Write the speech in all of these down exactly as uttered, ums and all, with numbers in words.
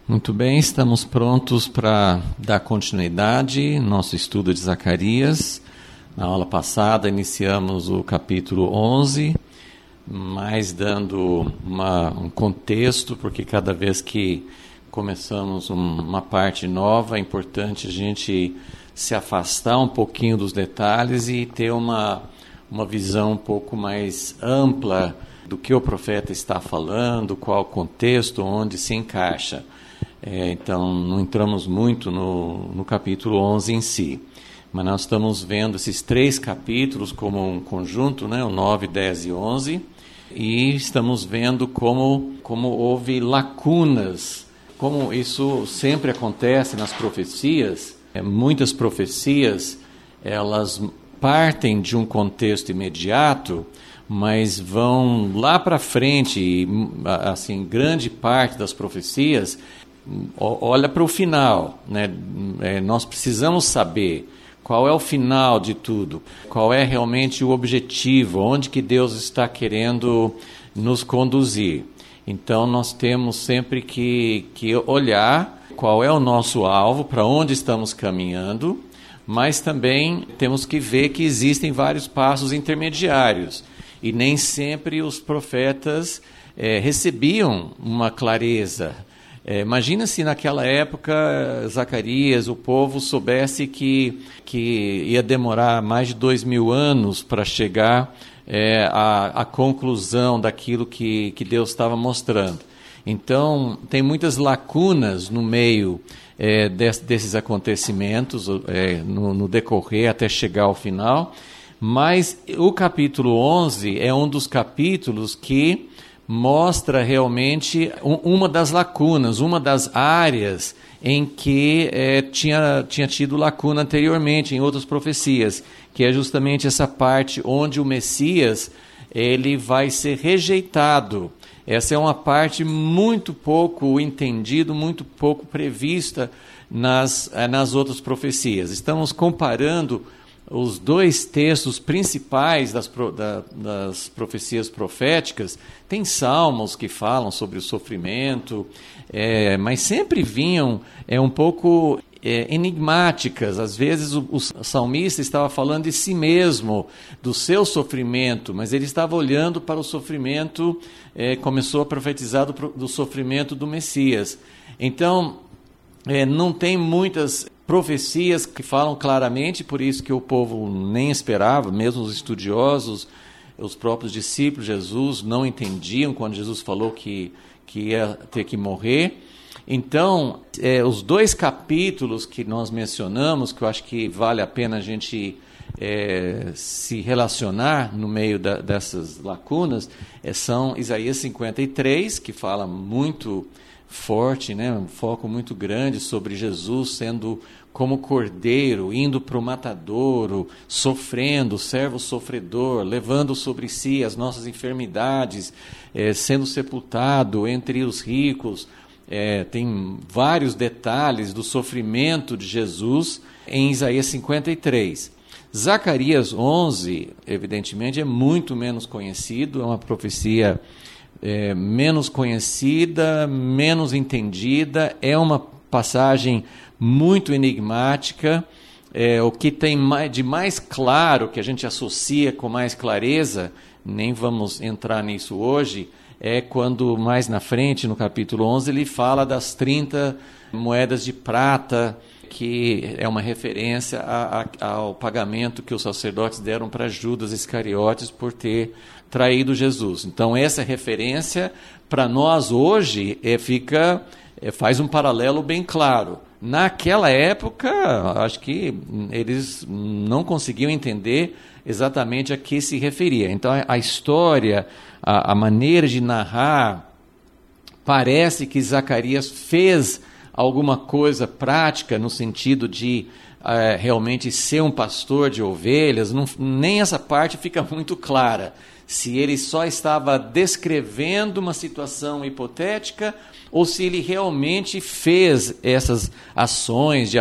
Muito bem, estamos prontos para dar continuidade ao nosso estudo de Zacarias. Na aula passada iniciamos o capítulo onze, mas dando uma, um contexto, porque cada vez que começamos um, uma parte nova, é importante a gente se afastar um pouquinho dos detalhes e ter uma, uma visão um pouco mais ampla do que o profeta está falando, qual o contexto, onde se encaixa. É, então, não entramos muito no, no capítulo onze em si, mas nós estamos vendo esses três capítulos como um conjunto, né, o nove, dez e onze, e estamos vendo como, como houve lacunas, como isso sempre acontece nas profecias. É, muitas profecias, elas partem de um contexto imediato, mas vão lá para frente, e, assim, grande parte das profecias olha para o final, né? É, nós precisamos saber qual é o final de tudo, qual é realmente o objetivo, onde que Deus está querendo nos conduzir. Então nós temos sempre que, que olhar qual é o nosso alvo, para onde estamos caminhando, mas também temos que ver que existem vários passos intermediários, e nem sempre os profetas é, recebiam uma clareza. É, imagina se naquela época Zacarias, o povo, soubesse que, que ia demorar mais de dois mil anos para chegar é, à, à conclusão daquilo que, que Deus estava mostrando. Então, tem muitas lacunas no meio é, des, desses acontecimentos, é, no, no decorrer até chegar ao final, mas o capítulo onze é um dos capítulos que mostra realmente uma das lacunas, uma das áreas em que é, tinha, tinha tido lacuna anteriormente em outras profecias, que é justamente essa parte onde o Messias ele vai ser rejeitado. Essa é uma parte muito pouco entendida, muito pouco prevista nas, nas outras profecias. Estamos comparando os dois textos principais das, da, das profecias proféticas. Tem salmos que falam sobre o sofrimento, é, mas sempre vinham é, um pouco é, enigmáticas. Às vezes o, o salmista estava falando de si mesmo, do seu sofrimento, mas ele estava olhando para o sofrimento, é, começou a profetizar do, do sofrimento do Messias. Então, é, não tem muitas profecias que falam claramente, por isso que o povo nem esperava, mesmo os estudiosos, os próprios discípulos de Jesus não entendiam quando Jesus falou que, que ia ter que morrer. Então, é, os dois capítulos que nós mencionamos, que eu acho que vale a pena a gente é, se relacionar no meio da, dessas lacunas, é, são Isaías cinquenta e três, que fala muito forte, né, um foco muito grande sobre Jesus sendo como cordeiro, indo para o matadouro, sofrendo, servo sofredor, levando sobre si as nossas enfermidades, é, sendo sepultado entre os ricos. É, tem vários detalhes do sofrimento de Jesus em Isaías cinquenta e três. Zacarias onze, evidentemente, é muito menos conhecido, é uma profecia é, menos conhecida, menos entendida, é uma passagem muito enigmática. É, o que tem de mais claro, que a gente associa com mais clareza, nem vamos entrar nisso hoje, é quando mais na frente, no capítulo onze, ele fala das trinta moedas de prata, que é uma referência a, a, ao pagamento que os sacerdotes deram para Judas Iscariotes por ter traído Jesus. Então, essa referência, para nós hoje, é, fica, é, faz um paralelo bem claro. Naquela época, acho que eles não conseguiam entender exatamente a que se referia. Então, a história, a, a maneira de narrar, parece que Zacarias fez alguma coisa prática no sentido de uh, realmente ser um pastor de ovelhas. Não, nem essa parte fica muito clara. Se ele só estava descrevendo uma situação hipotética ou se ele realmente fez essas ações de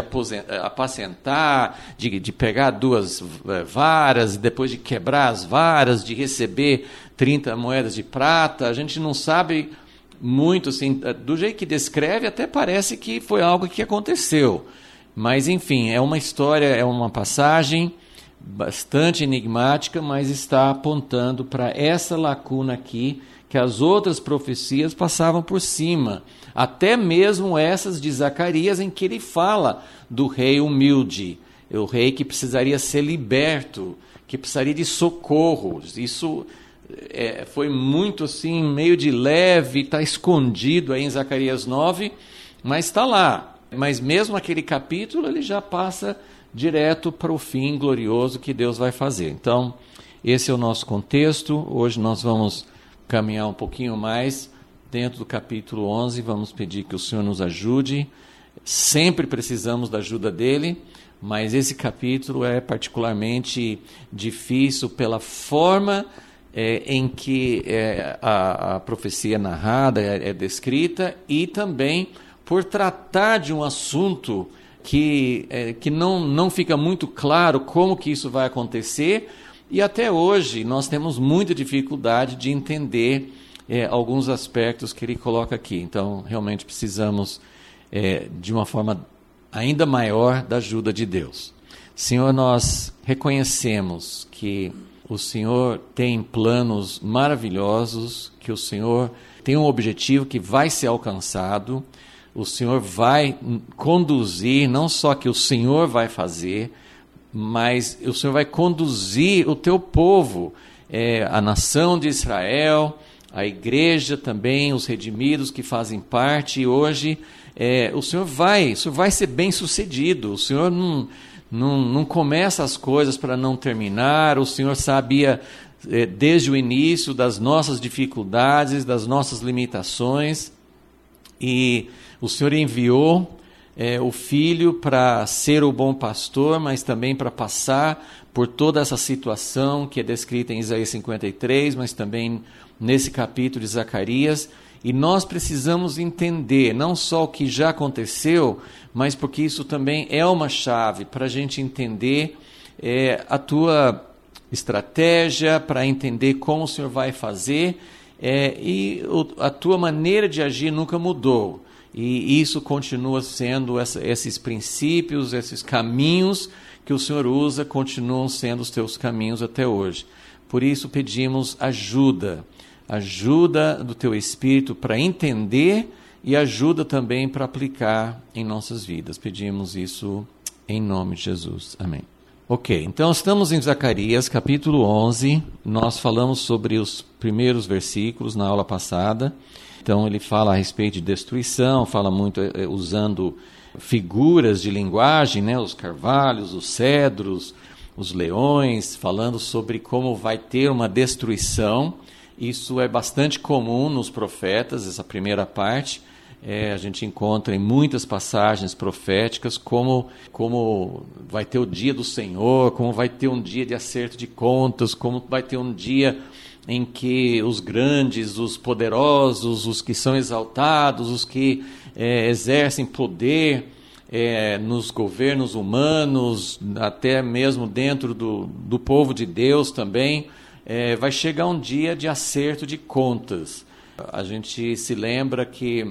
apacentar, de, de pegar duas varas, depois de quebrar as varas, de receber trinta moedas de prata. A gente não sabe muito assim, do jeito que descreve, até parece que foi algo que aconteceu. Mas, enfim, é uma história, é uma passagem bastante enigmática, mas está apontando para essa lacuna aqui, que as outras profecias passavam por cima. Até mesmo essas de Zacarias, em que ele fala do rei humilde, o rei que precisaria ser liberto, que precisaria de socorro. Isso é, foi muito assim, meio de leve, está escondido aí em Zacarias nove, mas está lá. Mas mesmo aquele capítulo, ele já passa direto para o fim glorioso que Deus vai fazer. Então, esse é o nosso contexto. Hoje nós vamos caminhar um pouquinho mais dentro do capítulo onze. Vamos pedir que o Senhor nos ajude. Sempre precisamos da ajuda dele, mas esse capítulo é particularmente difícil pela forma é, em que é, a, a profecia é narrada, é, é descrita, e também por tratar de um assunto que, é, que não, não fica muito claro como que isso vai acontecer, e até hoje nós temos muita dificuldade de entender é, alguns aspectos que ele coloca aqui. Então, realmente precisamos, é, de uma forma ainda maior, da ajuda de Deus. Senhor, nós reconhecemos que o Senhor tem planos maravilhosos, que o Senhor tem um objetivo que vai ser alcançado. O Senhor vai conduzir, não só que o Senhor vai fazer, mas o Senhor vai conduzir o teu povo, é, a nação de Israel, a igreja também, os redimidos que fazem parte, e hoje é, o Senhor vai, o Senhor vai ser bem sucedido. O Senhor não, não, não começa as coisas para não terminar. O Senhor sabia é, desde o início das nossas dificuldades, das nossas limitações, e o Senhor enviou é, o Filho para ser o bom pastor, mas também para passar por toda essa situação que é descrita em Isaías cinquenta e três, mas também nesse capítulo de Zacarias. E nós precisamos entender não só o que já aconteceu, mas porque isso também é uma chave para a gente entender é, a tua estratégia, para entender como o Senhor vai fazer, é, e o, a tua maneira de agir nunca mudou. E isso continua sendo, essa, esses princípios, esses caminhos que o Senhor usa, continuam sendo os teus caminhos até hoje. Por isso pedimos ajuda, ajuda do teu Espírito para entender e ajuda também para aplicar em nossas vidas. Pedimos isso em nome de Jesus. Amém. Ok, então estamos em Zacarias, capítulo onze. Nós falamos sobre os primeiros versículos na aula passada. Então ele fala a respeito de destruição, fala muito eh, usando figuras de linguagem, né? Os carvalhos, os cedros, os leões, falando sobre como vai ter uma destruição. Isso é bastante comum nos profetas, essa primeira parte. É, a gente encontra em muitas passagens proféticas como, como vai ter o dia do Senhor, como vai ter um dia de acerto de contas, como vai ter um dia em que os grandes, os poderosos, os que são exaltados, os que é, exercem poder é, nos governos humanos, até mesmo dentro do, do povo de Deus também, é, vai chegar um dia de acerto de contas. A gente se lembra que,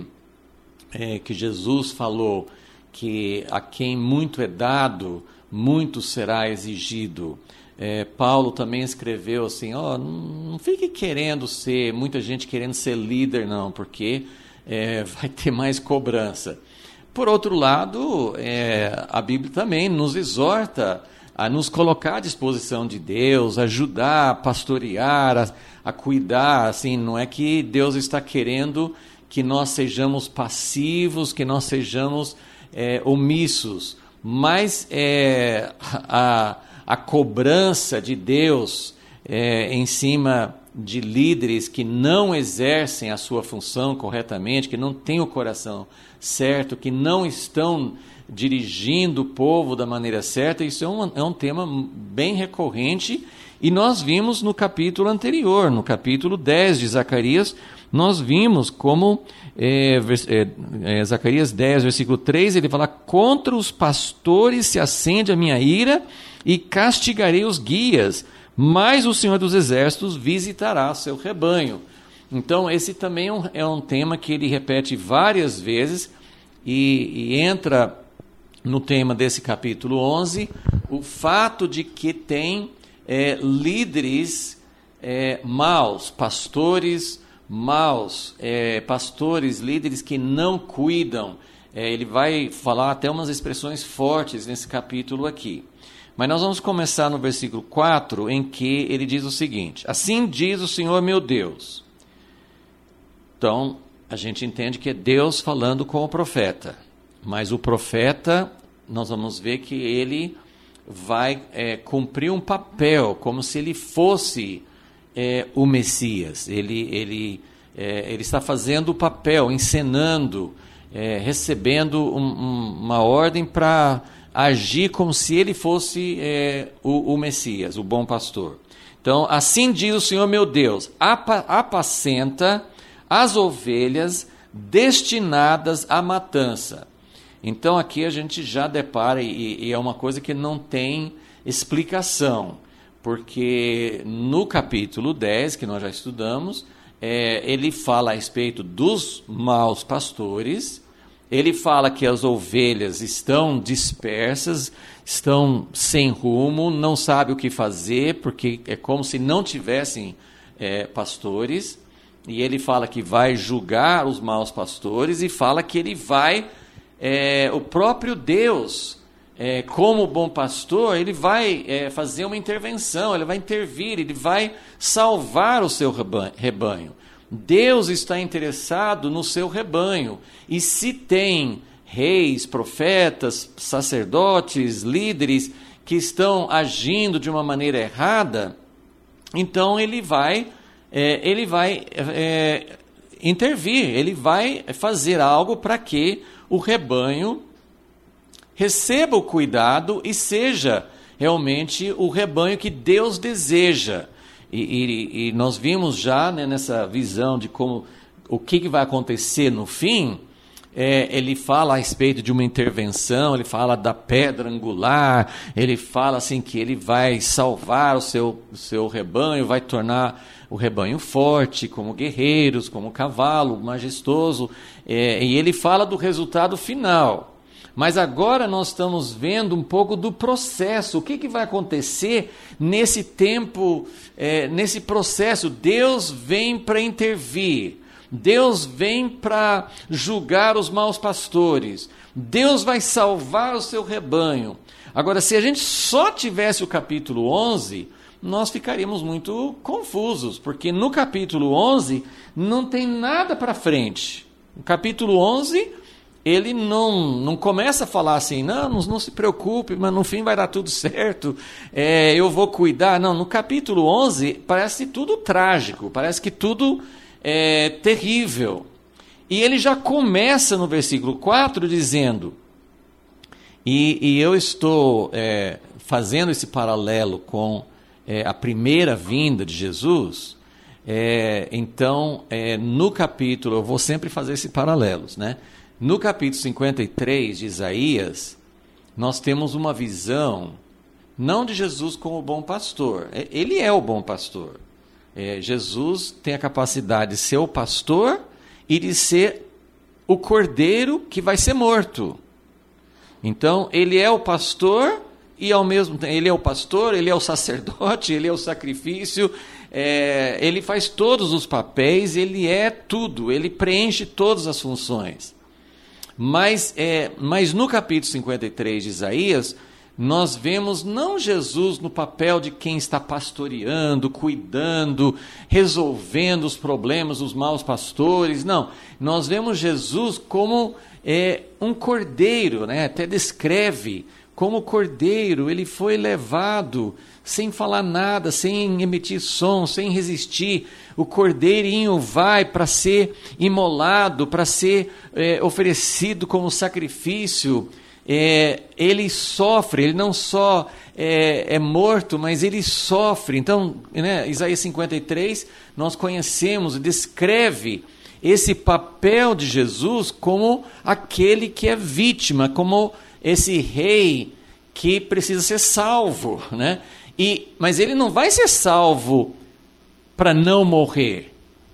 é, que Jesus falou que a quem muito é dado, muito será exigido. É, Paulo também escreveu assim, ó, não, não fique querendo ser, muita gente querendo ser líder não, porque é, vai ter mais cobrança. Por outro lado, é, a Bíblia também nos exorta a nos colocar à disposição de Deus, ajudar, a pastorear, a, a cuidar, assim, não é que Deus está querendo que nós sejamos passivos, que nós sejamos é, omissos, mas é, a A cobrança de Deus é, em cima de líderes que não exercem a sua função corretamente, que não têm o coração certo, que não estão dirigindo o povo da maneira certa, isso é um, é um tema bem recorrente, e nós vimos no capítulo anterior, no capítulo dez de Zacarias, nós vimos como é, é, é, Zacarias dez, versículo três, ele fala, contra os pastores se acende a minha ira, e castigarei os guias, mas o Senhor dos Exércitos visitará seu rebanho. Então, esse também é um, é um tema que ele repete várias vezes e, e entra no tema desse capítulo onze, o fato de que tem é, líderes é, maus, pastores maus, é, pastores, líderes que não cuidam. É, ele vai falar até umas expressões fortes nesse capítulo aqui. Mas nós vamos começar no versículo quatro, em que ele diz o seguinte: assim diz o Senhor meu Deus. Então, a gente entende que é Deus falando com o profeta. Mas o profeta, nós vamos ver que ele vai é, cumprir um papel, como se ele fosse é, o Messias. Ele, ele, é, ele está fazendo o papel, encenando, é, recebendo um, um, uma ordem para agir como se ele fosse é, o, o Messias, o bom pastor. Então, assim diz o Senhor meu Deus: apa, apacenta as ovelhas destinadas à matança. Então aqui a gente já depara, e, e é uma coisa que não tem explicação, porque no capítulo dez, que nós já estudamos, é, ele fala a respeito dos maus pastores, ele fala que as ovelhas estão dispersas, estão sem rumo, não sabem o que fazer, porque é como se não tivessem é, pastores. E ele fala que vai julgar os maus pastores e fala que ele vai, é, o próprio Deus, é, como bom pastor, ele vai é, fazer uma intervenção, ele vai intervir, ele vai salvar o seu rebanho. Deus está interessado no seu rebanho. E se tem reis, profetas, sacerdotes, líderes que estão agindo de uma maneira errada, então ele vai... É, ele vai é, intervir, ele vai fazer algo para que o rebanho receba o cuidado e seja realmente o rebanho que Deus deseja. E, e, e nós vimos já, né, nessa visão de como, o que, que vai acontecer no fim. É, ele fala a respeito de uma intervenção, ele fala da pedra angular, ele fala assim que ele vai salvar o seu, o seu rebanho, vai tornar o rebanho forte, como guerreiros, como cavalo majestoso, é, e ele fala do resultado final. Mas agora nós estamos vendo um pouco do processo, o que, que vai acontecer nesse tempo, é, nesse processo. Deus vem para intervir. Deus vem para julgar os maus pastores. Deus vai salvar o seu rebanho. Agora, se a gente só tivesse o capítulo onze, nós ficaríamos muito confusos, porque no capítulo onze não tem nada para frente. O capítulo onze, ele não, não começa a falar assim, não, não, não se preocupe, mas no fim vai dar tudo certo, é, eu vou cuidar. Não, no capítulo onze parece tudo trágico, parece que tudo... é terrível. E ele já começa no versículo quatro dizendo, e, e eu estou é, fazendo esse paralelo com é, a primeira vinda de Jesus, é, então é, no capítulo, eu vou sempre fazer esse paralelo, né? No capítulo cinquenta e três de Isaías, nós temos uma visão, não de Jesus como o bom pastor, ele é o bom pastor. É, Jesus tem a capacidade de ser o pastor e de ser o cordeiro que vai ser morto. Então, ele é o pastor e ao mesmo tempo, ele é o pastor, ele é o sacerdote, ele é o sacrifício, é, ele faz todos os papéis, ele é tudo, ele preenche todas as funções. Mas, é, mas no capítulo cinquenta e três de Isaías, nós vemos não Jesus no papel de quem está pastoreando, cuidando, resolvendo os problemas dos maus pastores, não. Nós vemos Jesus como é, um cordeiro, né? Até descreve como cordeiro, ele foi levado sem falar nada, sem emitir som, sem resistir. O cordeirinho vai para ser imolado, para ser é, oferecido como sacrifício. É, ele sofre, ele não só é, é morto, mas ele sofre. Então, né, Isaías cinquenta e três, nós conhecemos, descreve esse papel de Jesus como aquele que é vítima, como esse rei que precisa ser salvo, né? E, mas ele não vai ser salvo para não morrer.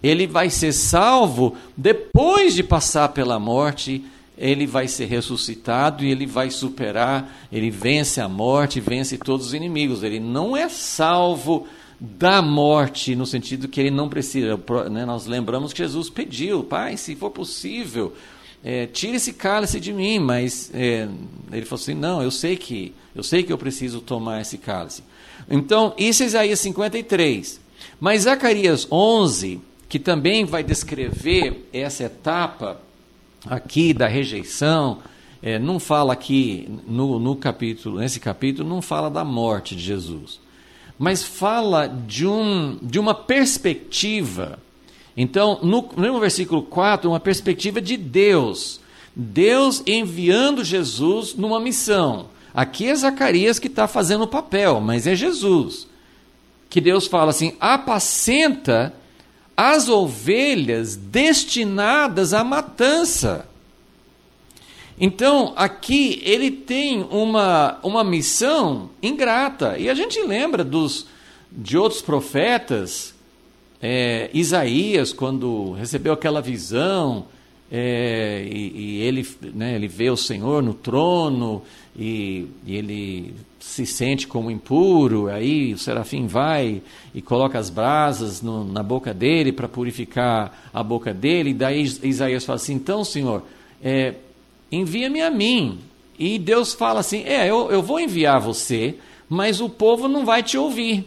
Ele vai ser salvo depois de passar pela morte. Ele vai ser ressuscitado e ele vai superar, ele vence a morte, vence todos os inimigos. Ele não é salvo da morte, no sentido que ele não precisa, né? Nós lembramos que Jesus pediu: Pai, se for possível, é, tire esse cálice de mim, mas é, ele falou assim: não, eu sei que eu sei que eu preciso tomar esse cálice. Então, isso é Isaías cinquenta e três. Mas Zacarias onze, que também vai descrever essa etapa aqui da rejeição, é, não fala aqui no, no capítulo, nesse capítulo, não fala da morte de Jesus, mas fala de, um, de uma perspectiva. Então, no, no versículo quatro, uma perspectiva de Deus. Deus enviando Jesus numa missão. Aqui é Zacarias que está fazendo o papel, mas é Jesus. Que Deus fala assim: apacenta as ovelhas destinadas à matança. Então, aqui ele tem uma, uma missão ingrata. E a gente lembra dos, de outros profetas, é, Isaías, quando recebeu aquela visão, é, e, e ele, né, ele vê o Senhor no trono, e, e ele se sente como impuro, aí o serafim vai e coloca as brasas no, na boca dele para purificar a boca dele, e daí Isaías fala assim: então, Senhor, é, envia-me a mim. E Deus fala assim: é, eu, eu vou enviar você, mas o povo não vai te ouvir.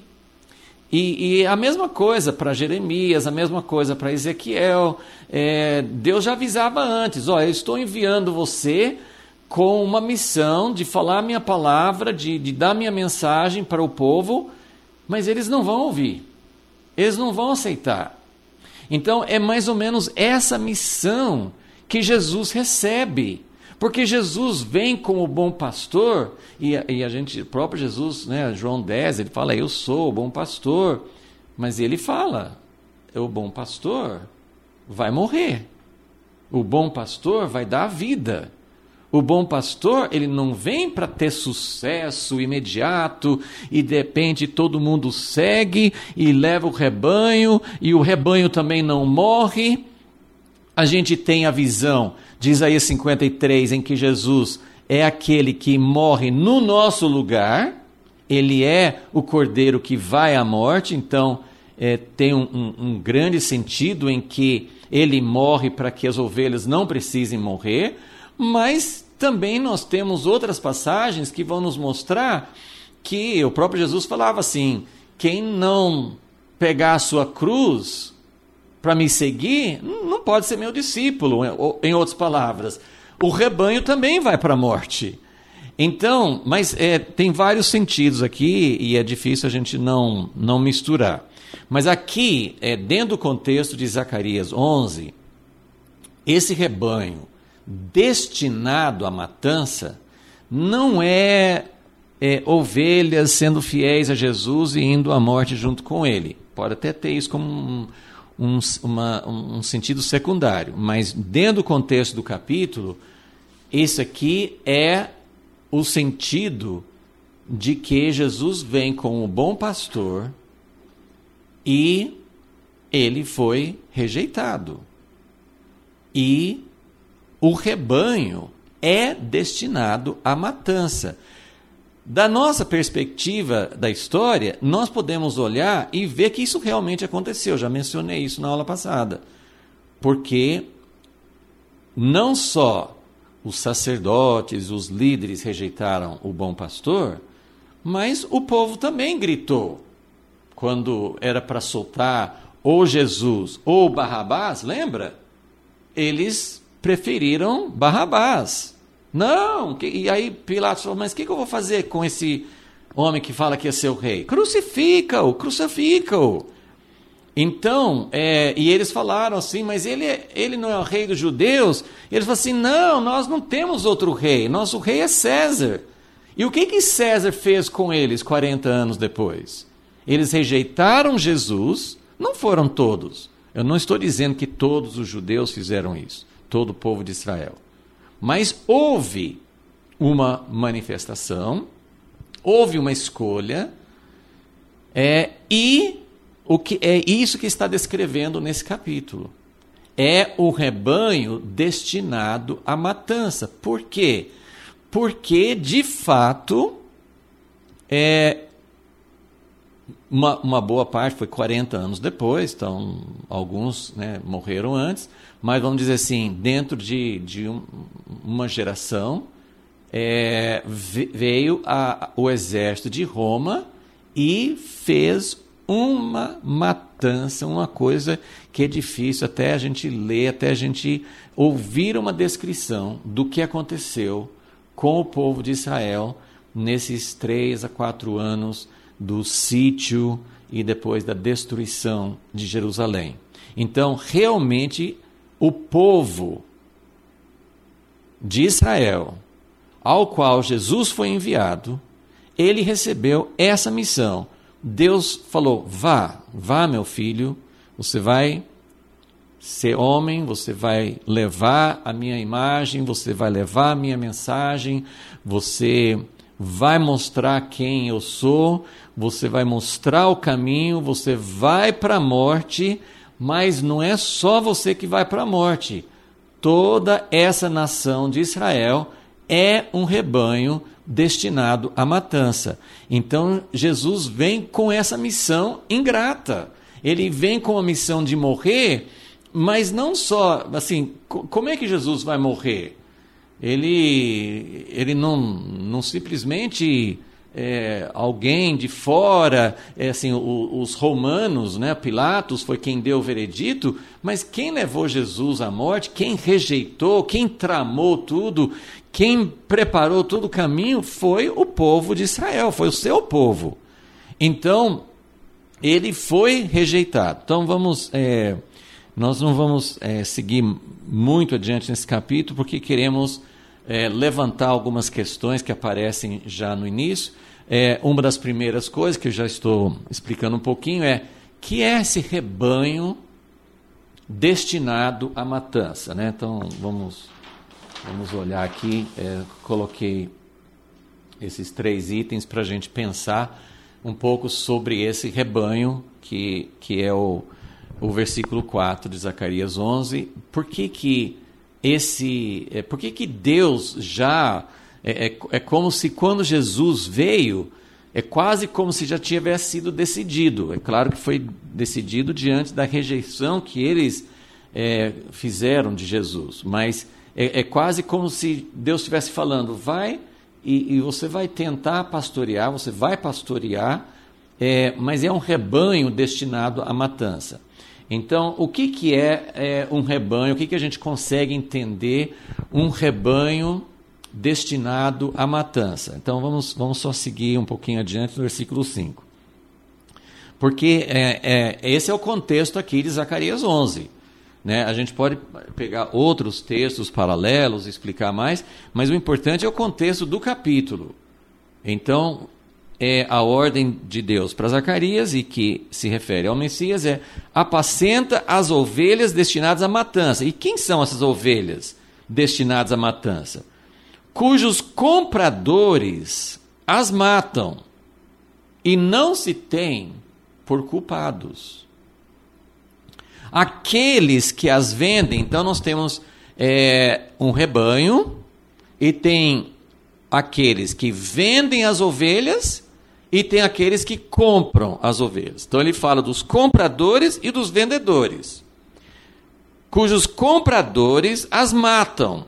E, e a mesma coisa para Jeremias, a mesma coisa para Ezequiel. É, Deus já avisava antes: ó, eu estou enviando você com uma missão de falar a minha palavra, de, de dar minha mensagem para o povo, mas eles não vão ouvir, eles não vão aceitar. Então é mais ou menos essa missão que Jesus recebe, porque Jesus vem como bom pastor, e, e a gente, o próprio Jesus, né, João dez, ele fala: eu sou o bom pastor, mas ele fala: o bom pastor vai morrer, o bom pastor vai dar a vida. O bom pastor, ele não vem para ter sucesso imediato e de repente todo mundo segue e leva o rebanho, e o rebanho também não morre. A gente tem a visão de Isaías cinquenta e três, em que Jesus é aquele que morre no nosso lugar, ele é o cordeiro que vai à morte. Então é, tem um, um, um grande sentido em que ele morre para que as ovelhas não precisem morrer, mas também nós temos outras passagens que vão nos mostrar que o próprio Jesus falava assim: quem não pegar a sua cruz para me seguir, não pode ser meu discípulo. Em outras palavras, o rebanho também vai para a morte. Então, mas é, tem vários sentidos aqui e é difícil a gente não, não misturar. Mas aqui, é, dentro do contexto de Zacarias onze, esse rebanho destinado à matança não é, é ovelhas sendo fiéis a Jesus e indo à morte junto com ele. Pode até ter isso como um, um, uma, um sentido secundário, mas dentro do contexto do capítulo, esse aqui é o sentido de que Jesus vem como o bom pastor e ele foi rejeitado. E o rebanho é destinado à matança. Da nossa perspectiva da história, nós podemos olhar e ver que isso realmente aconteceu. Já mencionei isso na aula passada. Porque não só os sacerdotes, os líderes rejeitaram o bom pastor, mas o povo também gritou. Quando era para soltar ou Jesus ou Barrabás, lembra? Eles preferiram Barrabás. Não, que, e aí Pilatos falou: mas o que, que eu vou fazer com esse homem que fala que é seu rei? Crucifica-o, crucifica-o. Então, é, e eles falaram assim: mas ele, é, ele não é o rei dos judeus? E eles falaram assim: não, nós não temos outro rei, nosso rei é César. E o que, que César fez com eles quarenta anos depois? Eles rejeitaram Jesus, não foram todos. Eu não estou dizendo que todos os judeus fizeram isso, todo o povo de Israel. Mas houve uma manifestação, houve uma escolha, é, e o que é isso que está descrevendo nesse capítulo. É o rebanho destinado à matança. Por quê? Porque, de fato, é, uma, uma boa parte foi quarenta anos depois, então alguns, né, morreram antes, mas vamos dizer assim, dentro de, de um, uma geração, é, veio a, o exército de Roma e fez uma matança, uma coisa que é difícil até a gente ler, até a gente ouvir uma descrição do que aconteceu com o povo de Israel nesses três a quatro anos do sítio e depois da destruição de Jerusalém. Então, realmente, o povo de Israel, ao qual Jesus foi enviado, ele recebeu essa missão. Deus falou, vá, vá meu filho, você vai ser homem, você vai levar a minha imagem, você vai levar a minha mensagem, você vai mostrar quem eu sou, você vai mostrar o caminho, você vai para a morte, mas não é só você que vai para a morte. Toda essa nação de Israel é um rebanho destinado à matança. Então, Jesus vem com essa missão ingrata. Ele vem com a missão de morrer, mas não só, assim, como é que Jesus vai morrer? Ele, ele não, não simplesmente é, alguém de fora, é, assim, o, os romanos, né, Pilatos foi quem deu o veredito, mas quem levou Jesus à morte, quem rejeitou, quem tramou tudo, quem preparou todo o caminho foi o povo de Israel, foi o seu povo. Então, ele foi rejeitado. Então, vamos, é, nós não vamos é, seguir muito adiante nesse capítulo, porque queremos é, levantar algumas questões que aparecem já no início. É, uma das primeiras coisas que eu já estou explicando um pouquinho é que é esse rebanho destinado à matança, né? Então, vamos... Vamos olhar aqui, é, coloquei esses três itens para a gente pensar um pouco sobre esse rebanho, que, que é o, o versículo quatro de Zacarias onze. Por que que, esse, é, por que, que Deus já... É, é, é como se quando Jesus veio, é quase como se já tivesse sido decidido. É claro que foi decidido diante da rejeição que eles é, fizeram de Jesus, mas... É, é quase como se Deus estivesse falando, vai e, e você vai tentar pastorear, você vai pastorear, é, mas é um rebanho destinado à matança. Então, o que, que é, é um rebanho? O que, que a gente consegue entender um rebanho destinado à matança? Então, vamos, vamos só seguir um pouquinho adiante no versículo cinco. Porque é, é, esse é o contexto aqui de Zacarias onze. Né? A gente pode pegar outros textos paralelos, explicar mais, mas o importante é o contexto do capítulo. Então, é a ordem de Deus para Zacarias, e que se refere ao Messias, é apacenta as ovelhas destinadas à matança. E quem são essas ovelhas destinadas à matança? Cujos compradores as matam e não se têm por culpados. Aqueles que as vendem, então nós temos é, um rebanho e tem aqueles que vendem as ovelhas e tem aqueles que compram as ovelhas. Então ele fala dos compradores e dos vendedores, cujos compradores as matam.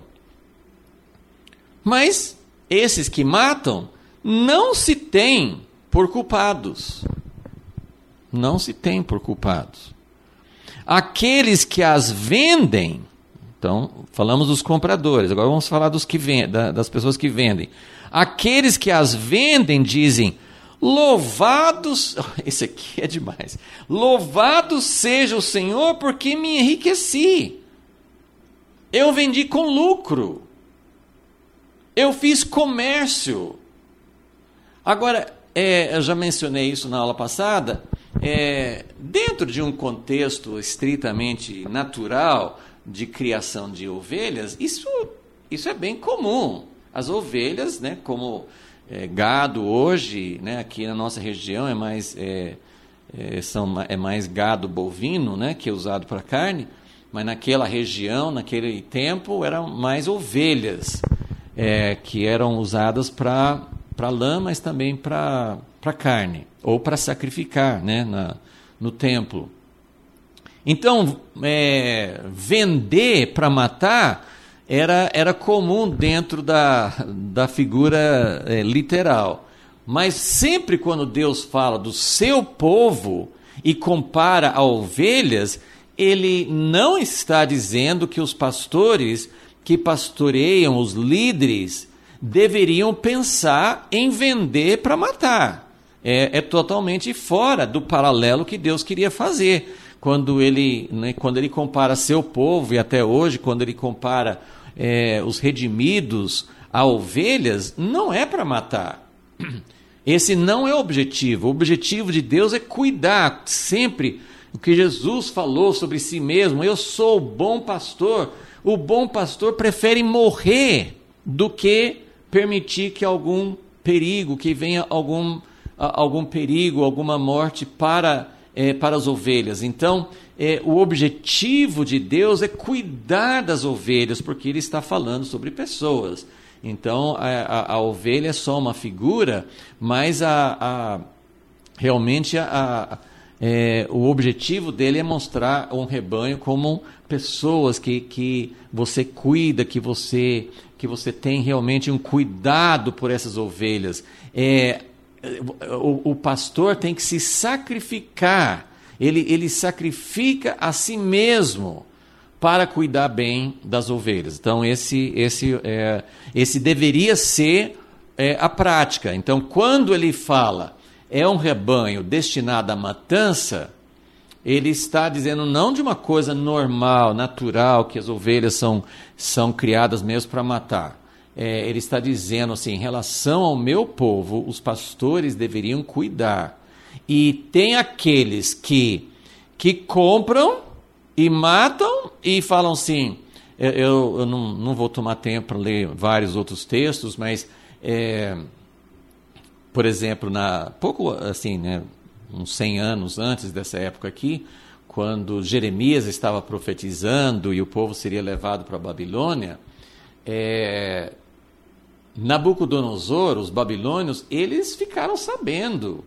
Mas esses que matam não se têm por culpados. Não se têm por culpados. Aqueles que as vendem, então, falamos dos compradores, agora vamos falar dos que vendem, das pessoas que vendem. Aqueles que as vendem dizem, louvados, esse aqui é demais, louvado seja o Senhor porque me enriqueci. Eu vendi com lucro. Eu fiz comércio. Agora, é, eu já mencionei isso na aula passada, é, dentro de um contexto estritamente natural de criação de ovelhas, isso, isso é bem comum. As ovelhas, né, como é, gado hoje, né, aqui na nossa região é mais, é, é, são, é mais gado bovino, né, que é usado para carne, mas naquela região, naquele tempo, eram mais ovelhas, é, que eram usadas para lã, mas também para carne, ou para sacrificar, né, na, no templo. Então, é, vender para matar era, era comum dentro da, da figura é, literal. Mas sempre quando Deus fala do seu povo e compara a ovelhas, ele não está dizendo que os pastores que pastoreiam, os líderes, deveriam pensar em vender para matar. É, é totalmente fora do paralelo que Deus queria fazer. Quando ele, né, quando ele compara seu povo, e até hoje, quando ele compara é, os redimidos a ovelhas, não é para matar. Esse não é o objetivo. O objetivo de Deus é cuidar sempre. O que Jesus falou sobre si mesmo: eu sou o bom pastor. O bom pastor prefere morrer do que permitir que algum perigo, que venha algum, algum perigo, alguma morte para, é, para as ovelhas. Então, é, o objetivo de Deus é cuidar das ovelhas, porque ele está falando sobre pessoas. Então, a, a, a ovelha é só uma figura, mas a, a, realmente a, a, é, o objetivo dele é mostrar um rebanho como pessoas que, que você cuida, que você, que você tem realmente um cuidado por essas ovelhas. É, o, o pastor tem que se sacrificar, ele, ele sacrifica a si mesmo para cuidar bem das ovelhas. Então, esse, esse, é, esse deveria ser é, a prática. Então, quando ele fala, é um rebanho destinado à matança, ele está dizendo não de uma coisa normal, natural, que as ovelhas são, são criadas mesmo para matar. É, ele está dizendo assim, em relação ao meu povo, os pastores deveriam cuidar. E tem aqueles que, que compram e matam e falam assim, eu, eu, eu não, não vou tomar tempo para ler vários outros textos, mas, é, por exemplo, na, pouco assim, né, uns cem anos antes dessa época aqui, quando Jeremias estava profetizando e o povo seria levado para a Babilônia, é, Nabucodonosor, os babilônios, eles ficaram sabendo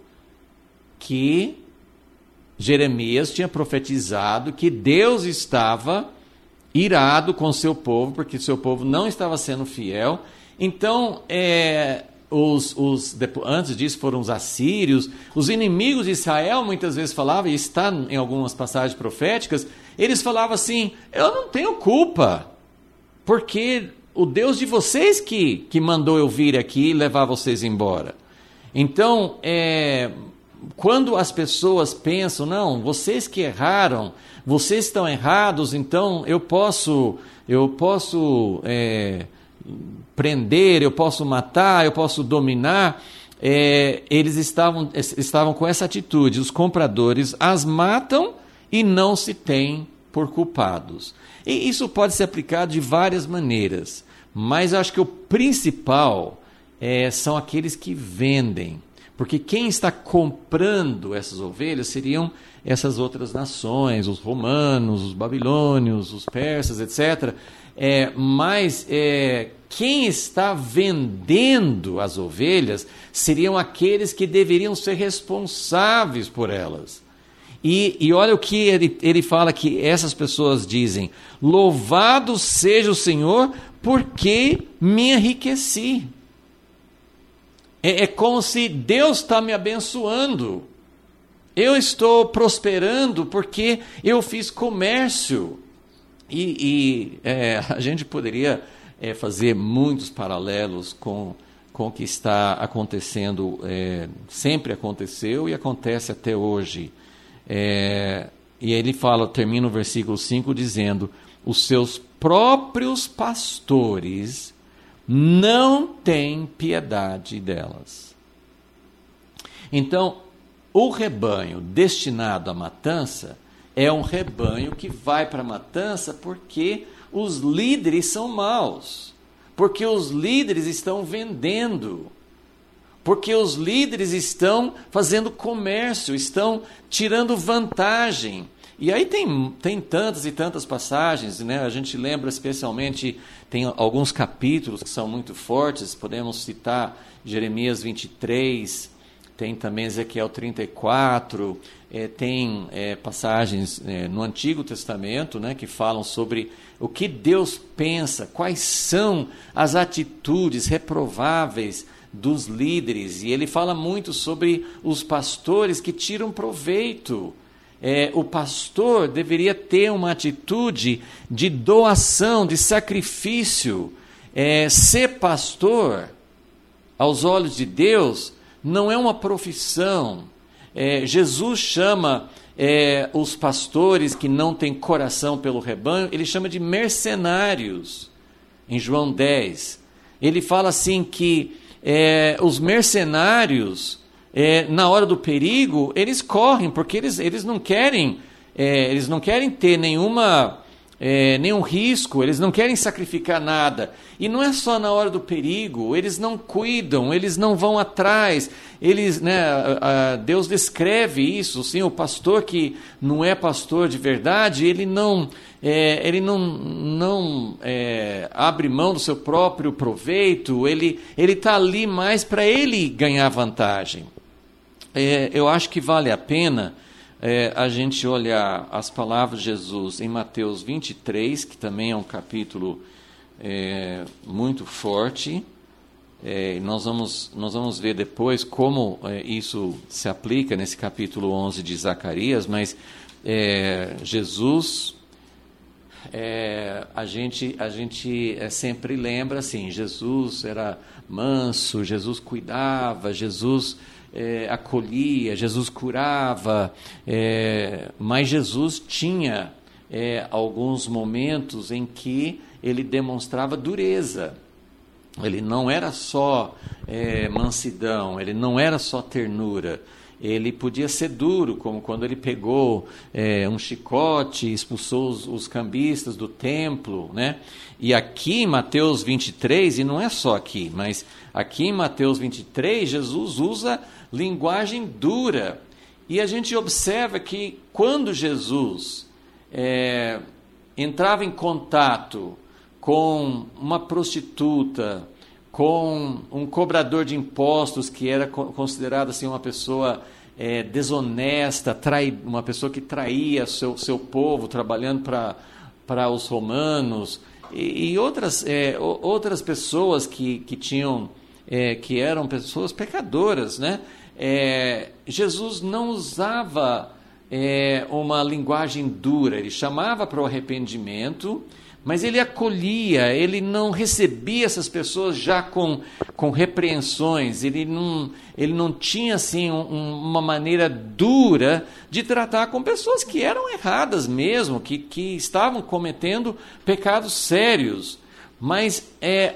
que Jeremias tinha profetizado que Deus estava irado com seu povo, porque seu povo não estava sendo fiel. Então, é, os, os, antes disso foram os assírios, os inimigos de Israel muitas vezes falavam, e está em algumas passagens proféticas, eles falavam assim, eu não tenho culpa, porque o Deus de vocês que, que mandou eu vir aqui e levar vocês embora. Então, é... quando as pessoas pensam, não, vocês que erraram, vocês estão errados, então eu posso, eu posso é, prender, eu posso matar, eu posso dominar, é, eles estavam, estavam com essa atitude. Os compradores as matam e não se têm por culpados. E isso pode ser aplicado de várias maneiras, mas eu acho que o principal é, são aqueles que vendem. Porque quem está comprando essas ovelhas seriam essas outras nações, os romanos, os babilônios, os persas, etcétera. É, mas é, quem está vendendo as ovelhas seriam aqueles que deveriam ser responsáveis por elas. E, e olha o que ele, ele fala que essas pessoas dizem, louvado seja o Senhor porque me enriqueci. É, é como se Deus está me abençoando. Eu estou prosperando porque eu fiz comércio. E, e é, a gente poderia é, fazer muitos paralelos com, com o que está acontecendo, é, sempre aconteceu e acontece até hoje. É, e ele fala, termina o versículo cinco dizendo, os seus próprios pastores não têm piedade delas. Então, o rebanho destinado à matança é um rebanho que vai para a matança porque os líderes são maus, porque os líderes estão vendendo. porque os líderes estão fazendo comércio, estão tirando vantagem. E aí tem, tem tantas e tantas passagens, né? A gente lembra especialmente, tem alguns capítulos que são muito fortes, podemos citar Jeremias vinte e três, tem também Ezequiel trinta e quatro, é, tem é, passagens é, no Antigo Testamento, né, que falam sobre o que Deus pensa, quais são as atitudes reprováveis dos líderes, e ele fala muito sobre os pastores que tiram proveito. É, o pastor deveria ter uma atitude de doação, de sacrifício. É, ser pastor, aos olhos de Deus, não é uma profissão. É, Jesus chama é, os pastores que não têm coração pelo rebanho, ele chama de mercenários, em João dez. Ele fala assim que é, os mercenários, É, na hora do perigo, eles correm, porque eles, eles, não, querem, é, eles não querem ter nenhuma, é, nenhum risco, eles não querem sacrificar nada. E não é só na hora do perigo, eles não cuidam, eles não vão atrás. Eles, né, a, a, Deus descreve isso, sim, o pastor que não é pastor de verdade, ele não, é, ele não, não é, abre mão do seu próprio proveito, ele está ali mais para ele ganhar vantagem. É, eu acho que vale a pena é, a gente olhar as palavras de Jesus em Mateus vinte e três, que também é um capítulo é, muito forte. É, nós, vamos, nós vamos ver depois como é, isso se aplica nesse capítulo onze de Zacarias, mas é, Jesus, é, a gente, a gente é, sempre lembra assim, Jesus era manso, Jesus cuidava, Jesus É, acolhia, Jesus curava, é, mas Jesus tinha é, alguns momentos em que ele demonstrava dureza. Ele não era só é, mansidão, ele não era só ternura, ele podia ser duro, como quando ele pegou é, um chicote e expulsou os, os cambistas do templo, né? E aqui em Mateus vinte e três, e não é só aqui, mas aqui em Mateus vinte e três, Jesus usa linguagem dura. E a gente observa que quando Jesus é, entrava em contato com uma prostituta, com um cobrador de impostos que era considerado assim, uma pessoa é, desonesta, trai, uma pessoa que traía seu, seu povo, trabalhando para os romanos, e, e outras, é, outras pessoas que, que tinham, é, que eram pessoas pecadoras, né? É, Jesus não usava é, uma linguagem dura, ele chamava para o arrependimento, mas ele acolhia, ele não recebia essas pessoas já com, com repreensões, ele não, ele não tinha assim, um, uma maneira dura de tratar com pessoas que eram erradas mesmo, que, que estavam cometendo pecados sérios, mas é,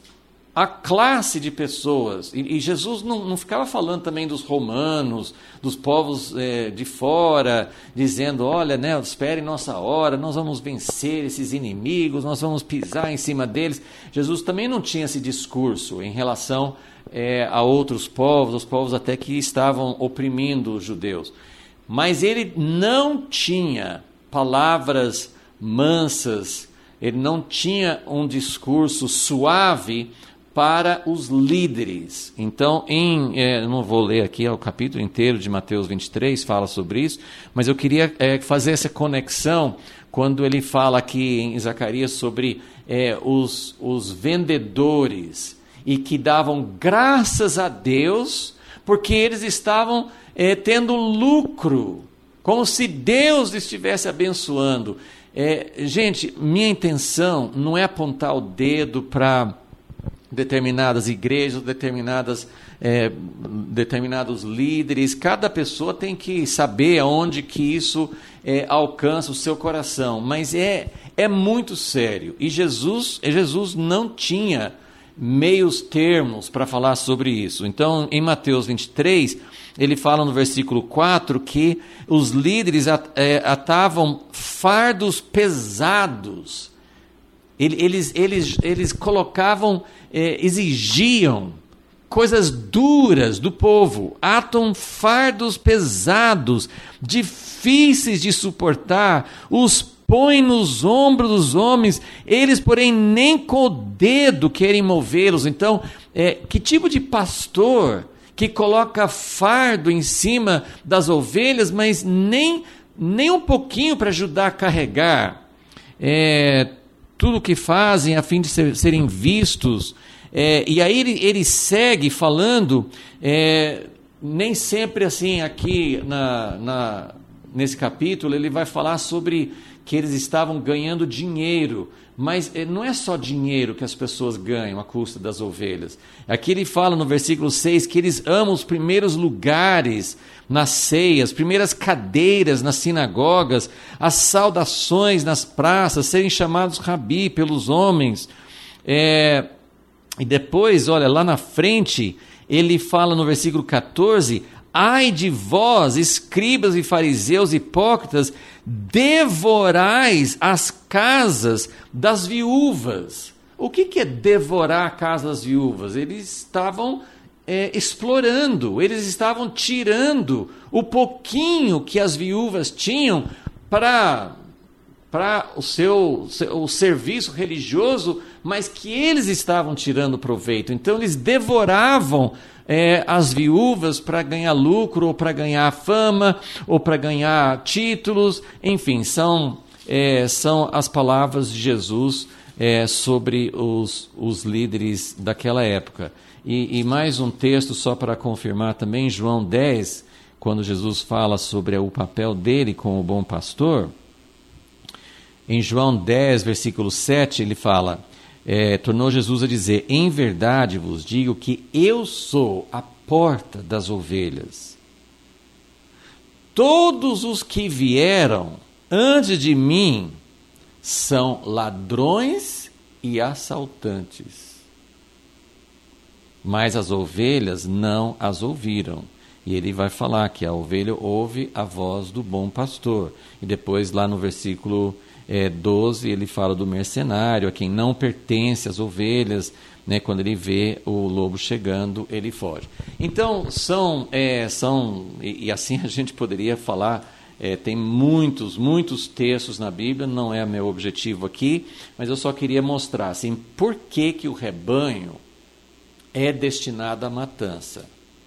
a classe de pessoas, e, e Jesus não, não ficava falando também dos romanos, dos povos é, de fora, dizendo, olha, né, espere nossa hora, nós vamos vencer esses inimigos, nós vamos pisar em cima deles. Jesus também não tinha esse discurso em relação é, a outros povos, os povos até que estavam oprimindo os judeus. Mas ele não tinha palavras mansas, ele não tinha um discurso suave para os líderes. Então, em, é, eu não vou ler aqui o capítulo inteiro de Mateus vinte e três, fala sobre isso, mas eu queria é, fazer essa conexão quando ele fala aqui em Zacarias sobre é, os, os vendedores, e que davam graças a Deus, porque eles estavam é, tendo lucro, como se Deus estivesse abençoando. É, gente, minha intenção não é apontar o dedo para determinadas igrejas, determinadas, é, determinados líderes. Cada pessoa tem que saber aonde que isso é, alcança o seu coração, mas é, é muito sério, e Jesus, Jesus não tinha meios termos para falar sobre isso. Então, em Mateus vinte e três, ele fala no versículo quatro que os líderes atavam fardos pesados. Eles, eles, eles colocavam, é, exigiam coisas duras do povo, atam fardos pesados, difíceis de suportar, os põem nos ombros dos homens, eles, porém, nem com o dedo querem movê-los. Então, é, que tipo de pastor que coloca fardo em cima das ovelhas, mas nem, nem um pouquinho para ajudar a carregar é, tudo o que fazem a fim de ser, serem vistos? É, e aí ele, ele segue falando, é, nem sempre assim aqui na, na, nesse capítulo, ele vai falar sobre que eles estavam ganhando dinheiro, mas não é só dinheiro que as pessoas ganham à custa das ovelhas. Aqui ele fala no versículo seis que eles amam os primeiros lugares nas ceias, primeiras cadeiras nas sinagogas, as saudações nas praças, serem chamados rabi pelos homens. É... E depois, olha, lá na frente, ele fala no versículo catorze, ai de vós, escribas e fariseus hipócritas, devorais as casas das viúvas. O que, que é devorar a casa das viúvas? Eles estavam é, explorando, eles estavam tirando o pouquinho que as viúvas tinham para... para o seu o serviço religioso, mas que eles estavam tirando proveito. Então eles devoravam é, as viúvas para ganhar lucro, ou para ganhar fama, ou para ganhar títulos, enfim, são, é, são as palavras de Jesus é, sobre os, os líderes daquela época. E, e mais um texto só para confirmar também, João dez, quando Jesus fala sobre o papel dele como bom pastor. Em João dez, versículo sete, ele fala, é, tornou Jesus a dizer, em verdade vos digo que eu sou a porta das ovelhas. Todos os que vieram antes de mim são ladrões e assaltantes, mas as ovelhas não as ouviram. E ele vai falar que a ovelha ouve a voz do bom pastor. E depois lá no versículo É, doze, ele fala do mercenário, a quem não pertence as ovelhas, né, quando ele vê o lobo chegando, ele foge. Então, são, é, são e, e assim a gente poderia falar, é, tem muitos, muitos textos na Bíblia, não é meu objetivo aqui, mas eu só queria mostrar assim, por que, que o rebanho é destinado à matança.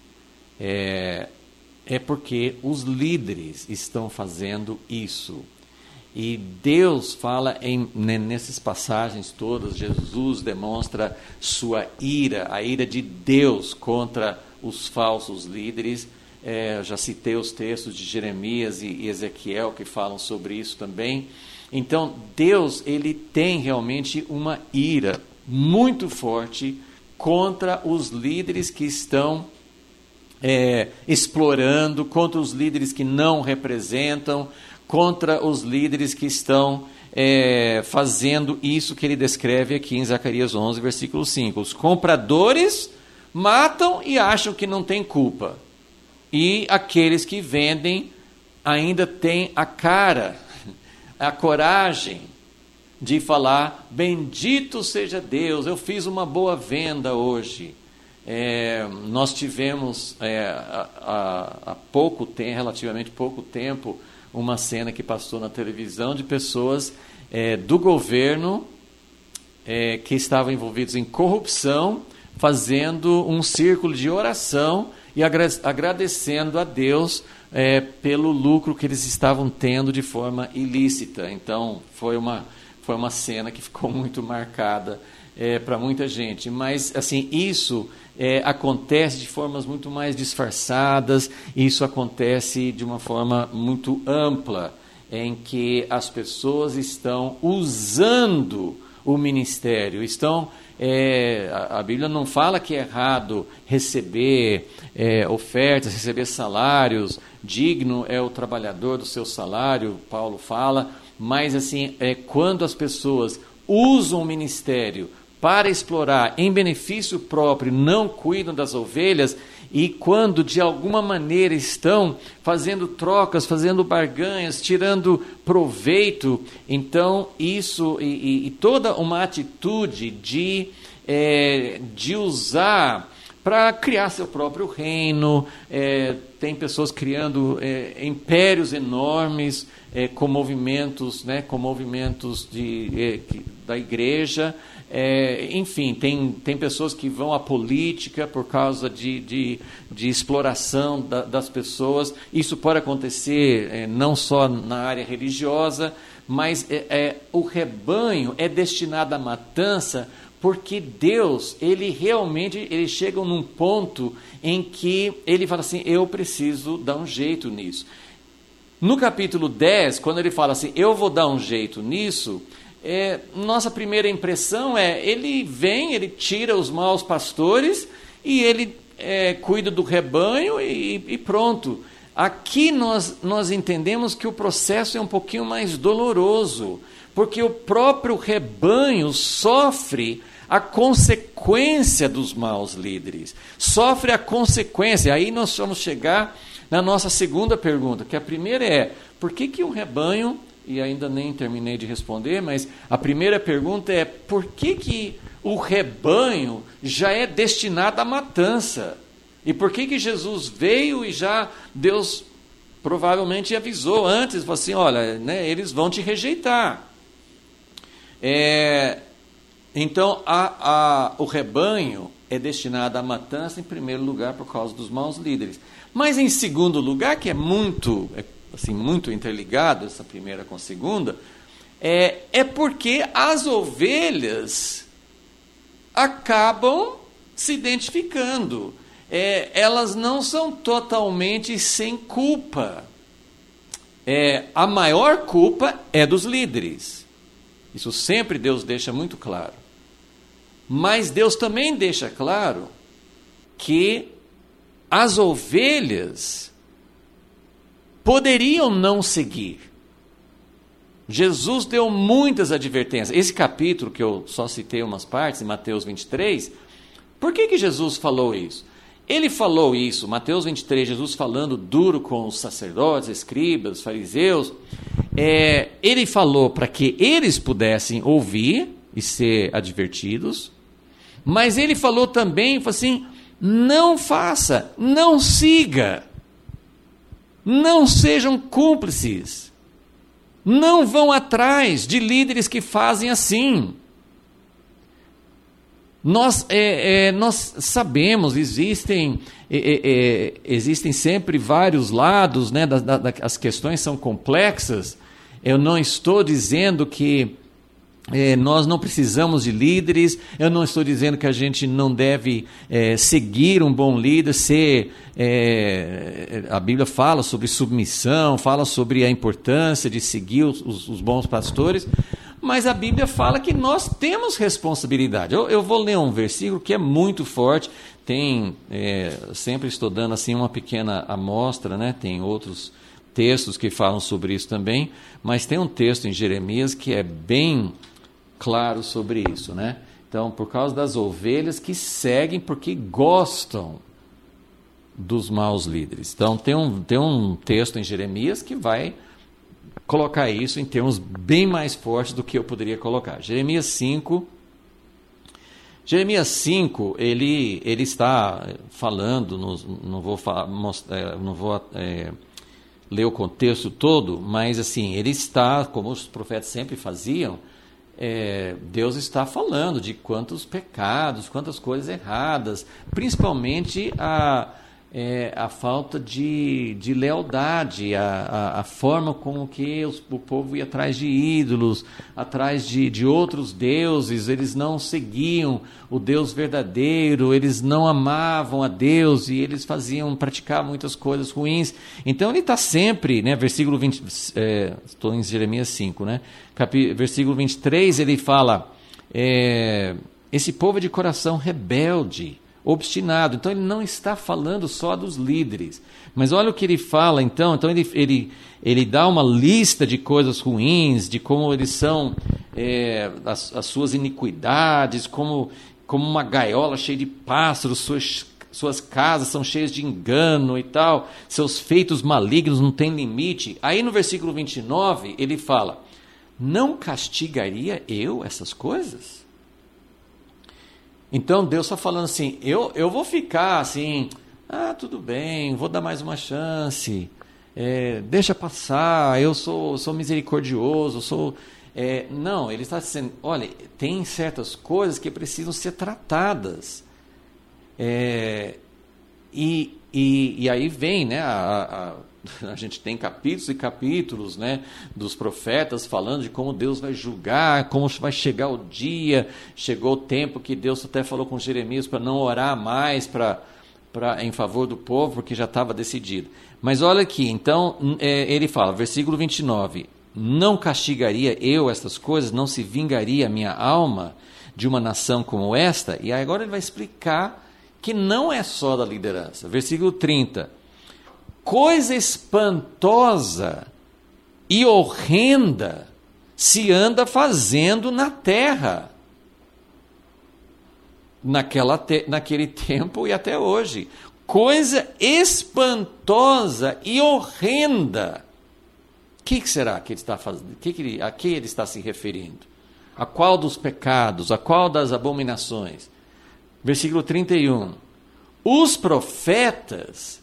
É, é porque os líderes estão fazendo isso. E Deus fala em, nessas passagens todas, Jesus demonstra sua ira, a ira de Deus contra os falsos líderes. É, eu já citei os textos de Jeremias e Ezequiel que falam sobre isso também. Então, Deus, ele tem realmente uma ira muito forte contra os líderes que estão é, explorando, contra os líderes que não representam, contra os líderes que estão é, fazendo isso que ele descreve aqui em Zacarias onze, versículo cinco. Os compradores matam e acham que não tem culpa. E aqueles que vendem ainda têm a cara, a coragem de falar, bendito seja Deus, eu fiz uma boa venda hoje. É, nós tivemos é, há, há pouco tempo, relativamente pouco tempo, uma cena que passou na televisão de pessoas é, do governo é, que estavam envolvidos em corrupção, fazendo um círculo de oração e agra agradecendo a Deus é, pelo lucro que eles estavam tendo de forma ilícita. Então, foi uma, foi uma cena que ficou muito marcada é, para muita gente. Mas, assim, isso é, acontece de formas muito mais disfarçadas, isso acontece de uma forma muito ampla, em que as pessoas estão usando o ministério, estão... É, a, a Bíblia não fala que é errado receber é, ofertas, receber salários, digno é o trabalhador do seu salário, Paulo fala, mas assim, é, quando as pessoas usam o ministério para explorar em benefício próprio, não cuidam das ovelhas, e quando de alguma maneira estão fazendo trocas, fazendo barganhas, tirando proveito, então isso e, e, e toda uma atitude de, é, de usar para criar seu próprio reino. É, tem pessoas criando é, impérios enormes é, com movimentos, né, com movimentos de, é, da igreja. É, enfim, tem, tem pessoas que vão à política por causa de, de, de exploração da, das pessoas. Isso pode acontecer é, não só na área religiosa, mas é, é, o rebanho é destinado à matança porque Deus, ele realmente ele chega num ponto em que ele fala assim, eu preciso dar um jeito nisso. No capítulo dez, quando ele fala assim, eu vou dar um jeito nisso, é, nossa primeira impressão é, ele vem, ele tira os maus pastores e ele é, cuida do rebanho e, e pronto. Aqui nós, nós entendemos que o processo é um pouquinho mais doloroso, porque o próprio rebanho sofre a consequência dos maus líderes, sofre a consequência. Aí nós vamos chegar na nossa segunda pergunta, que a primeira é, por que que um rebanho, e ainda nem terminei de responder, mas a primeira pergunta é, por que que o rebanho já é destinado à matança? E por que que Jesus veio e já Deus provavelmente avisou antes, falou assim, olha, né, eles vão te rejeitar. É, então, a, a, o rebanho é destinado à matança, em primeiro lugar, por causa dos maus líderes. Mas, em segundo lugar, que é muito, é, assim, muito interligado, essa primeira com a segunda, é, é porque as ovelhas acabam se identificando. É, elas não são totalmente sem culpa. É, a maior culpa é dos líderes. Isso sempre Deus deixa muito claro. Mas Deus também deixa claro que as ovelhas poderiam não seguir. Jesus deu muitas advertências. Esse capítulo, que eu só citei umas partes, em Mateus vinte e três, por que que Jesus falou isso? Ele falou isso, Mateus vinte e três, Jesus falando duro com os sacerdotes, escribas, fariseus, é, ele falou para que eles pudessem ouvir e ser advertidos, mas ele falou também, falou assim, não faça, não siga, não sejam cúmplices, não vão atrás de líderes que fazem assim. Nós, é, é, nós sabemos, existem, é, é, existem sempre vários lados, né, da, da, as questões são complexas. Eu não estou dizendo que é, nós não precisamos de líderes, eu não estou dizendo que a gente não deve é, seguir um bom líder, ser, é, a Bíblia fala sobre submissão, fala sobre a importância de seguir os, os, os bons pastores, mas a Bíblia fala que nós temos responsabilidade. Eu, eu vou ler um versículo que é muito forte, tem, é, sempre estou dando assim uma pequena amostra, né? Tem outros textos que falam sobre isso também, mas tem um texto em Jeremias que é bem claro sobre isso, né? Então, por causa das ovelhas que seguem porque gostam dos maus líderes. Então, tem um, tem um texto em Jeremias que vai colocar isso em termos bem mais fortes do que eu poderia colocar. Jeremias cinco, Jeremias cinco, ele, ele está falando, no, não vou, falar, mostrar, não vou é, ler o contexto todo, mas assim, ele está, como os profetas sempre faziam, é, Deus está falando de quantos pecados, quantas coisas erradas, principalmente a... É, a falta de, de lealdade, a, a, a forma como que os, o povo ia atrás de ídolos, atrás de, de outros deuses, eles não seguiam o Deus verdadeiro, eles não amavam a Deus e eles faziam, praticavam muitas coisas ruins. Então ele está sempre, né, versículo vinte, é, estou em Jeremias cinco, né, capi, versículo vinte e três, ele fala, é, esse povo é de coração rebelde, obstinado. Então ele não está falando só dos líderes, mas olha o que ele fala então, então ele, ele, ele dá uma lista de coisas ruins, de como eles são, é, as, as suas iniquidades, como, como uma gaiola cheia de pássaros, suas, suas casas são cheias de engano e tal, seus feitos malignos não têm limite. Aí no versículo vinte e nove ele fala, não castigaria eu essas coisas? Então Deus está falando assim, eu, eu vou ficar assim, ah, tudo bem, vou dar mais uma chance, é, deixa passar, eu sou, sou misericordioso, sou... É, não, ele está dizendo, olha, tem certas coisas que precisam ser tratadas. É, e, e, e aí vem, né, a, a, a gente tem capítulos e capítulos, né, dos profetas falando de como Deus vai julgar, como vai chegar o dia, chegou o tempo que Deus até falou com Jeremias para não orar mais pra, pra, em favor do povo, porque já estava decidido. Mas olha aqui, então, é, ele fala, versículo vinte e nove, não castigaria eu estas coisas, não se vingaria a minha alma de uma nação como esta? E agora ele vai explicar que não é só da liderança. Versículo trinta. Coisa espantosa e horrenda se anda fazendo na terra. Naquela te, naquele tempo e até hoje. Coisa espantosa e horrenda. O que, que será que ele está fazendo? Que que ele, a que ele está se referindo? A qual dos pecados? A qual das abominações? Versículo trinta e um. Os profetas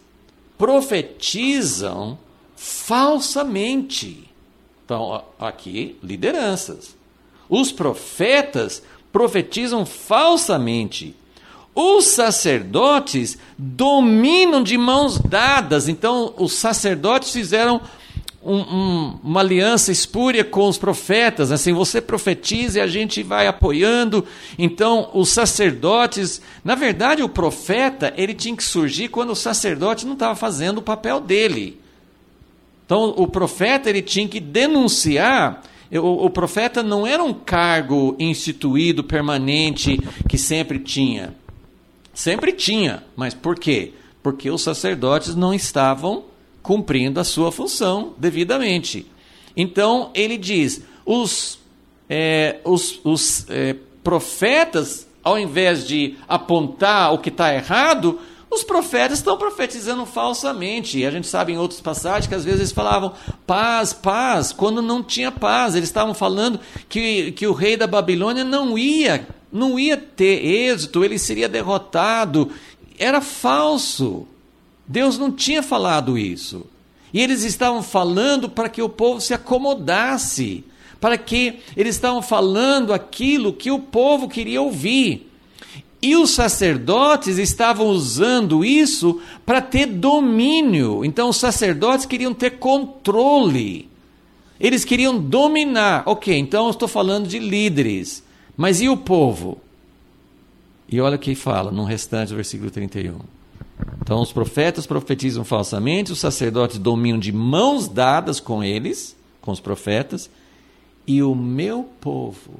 profetizam falsamente. Então, aqui, lideranças. Os profetas profetizam falsamente. Os sacerdotes dominam de mãos dadas. Então, os sacerdotes fizeram Um, um, uma aliança espúria com os profetas, assim, você profetiza e a gente vai apoiando. Então os sacerdotes, na verdade o profeta, ele tinha que surgir quando o sacerdote não estava fazendo o papel dele. Então o profeta, ele tinha que denunciar. O, o profeta não era um cargo instituído, permanente, que sempre tinha. Sempre tinha, mas por quê? Porque os sacerdotes não estavam cumprindo a sua função devidamente. Então, ele diz, os, é, os, os é, profetas, ao invés de apontar o que está errado, os profetas estão profetizando falsamente. E a gente sabe em outras passagens que às vezes eles falavam paz, paz, quando não tinha paz. Eles estavam falando que, que o rei da Babilônia não ia, não ia ter êxito, ele seria derrotado. Era falso. Deus não tinha falado isso. E eles estavam falando para que o povo se acomodasse, para que eles estavam falando aquilo que o povo queria ouvir. E os sacerdotes estavam usando isso para ter domínio. Então os sacerdotes queriam ter controle. Eles queriam dominar. Ok, então eu estou falando de líderes. Mas e o povo? E olha o que fala no restante do versículo trinta e um. Então os profetas profetizam falsamente, os sacerdotes dominam de mãos dadas com eles, com os profetas, e o meu povo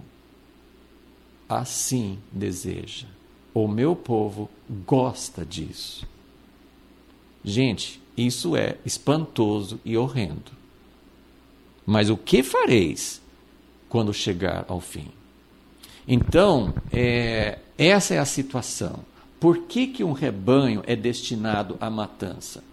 assim deseja. O meu povo gosta disso. Gente, isso é espantoso e horrendo. Mas o que fareis quando chegar ao fim? Então, é, essa é a situação. Por que que um rebanho é destinado à matança?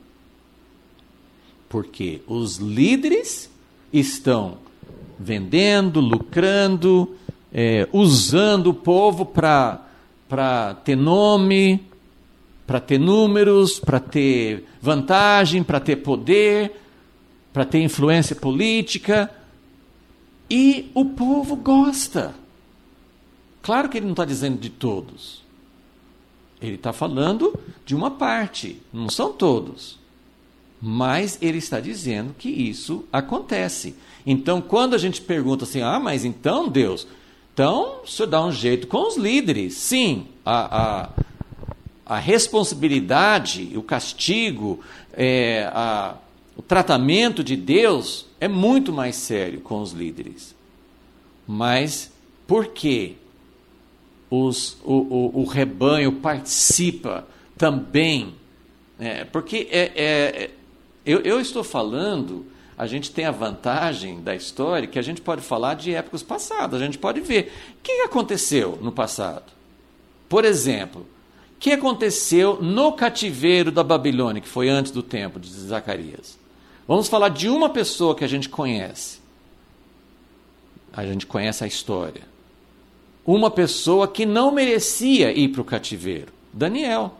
Porque os líderes estão vendendo, lucrando, é, usando o povo para para ter nome, para ter números, para ter vantagem, para ter poder, para ter influência política. E o povo gosta. Claro que ele não está dizendo de todos. Ele está falando de uma parte, não são todos. Mas ele está dizendo que isso acontece. Então, quando a gente pergunta assim, ah, mas então, Deus, então o senhor dá um jeito com os líderes. Sim, a, a, a responsabilidade, o castigo, é, a, o tratamento de Deus é muito mais sério com os líderes. Mas por quê? Os, o, o, o rebanho participa também, é, porque é, é, eu, eu estou falando, a gente tem a vantagem da história que a gente pode falar de épocas passadas, a gente pode ver o que aconteceu no passado. Por exemplo, o que aconteceu no cativeiro da Babilônia, que foi antes do tempo de Zacarias? Vamos falar de uma pessoa que a gente conhece, a gente conhece a história. uma pessoa que não merecia ir para o cativeiro? Daniel.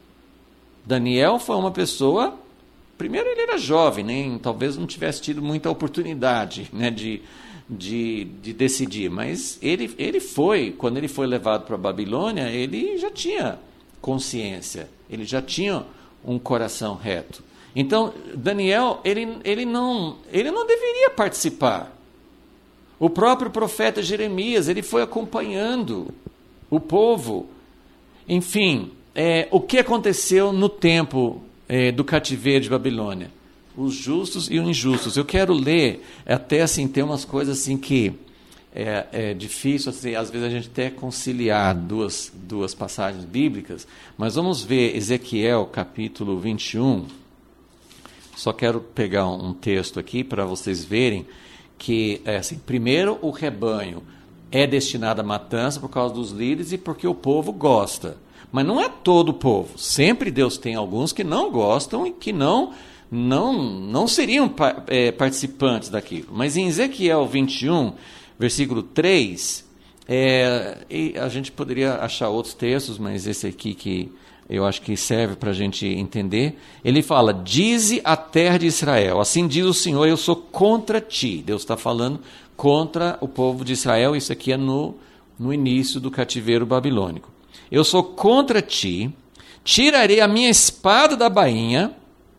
Daniel foi uma pessoa, primeiro ele era jovem, nem, talvez não tivesse tido muita oportunidade, né, de, de, de decidir, mas ele, ele foi, quando ele foi levado para a Babilônia, ele já tinha consciência, ele já tinha um coração reto. Então, Daniel, ele, ele, não, ele não deveria participar. O próprio profeta Jeremias, ele foi acompanhando o povo. Enfim, é, o que aconteceu no tempo é, do cativeiro de Babilônia? Os justos e os injustos. Eu quero ler, até assim, tem umas coisas assim que é, é difícil, assim, às vezes a gente até conciliar duas, duas passagens bíblicas, mas vamos ver Ezequiel capítulo vinte e um. Só quero pegar um texto aqui para vocês verem que, é assim, primeiro, o rebanho é destinado à matança por causa dos líderes e porque o povo gosta. Mas não é todo o povo. Sempre Deus tem alguns que não gostam e que não, não, não seriam é, participantes daquilo. Mas em Ezequiel vinte e um, versículo três, é, e a gente poderia achar outros textos, mas esse aqui que eu acho que serve para a gente entender. Ele fala, dize a terra de Israel, assim diz o Senhor, eu sou contra ti. Deus está falando contra o povo de Israel, isso aqui é no, no início do cativeiro babilônico. Eu sou contra ti, tirarei a minha espada da bainha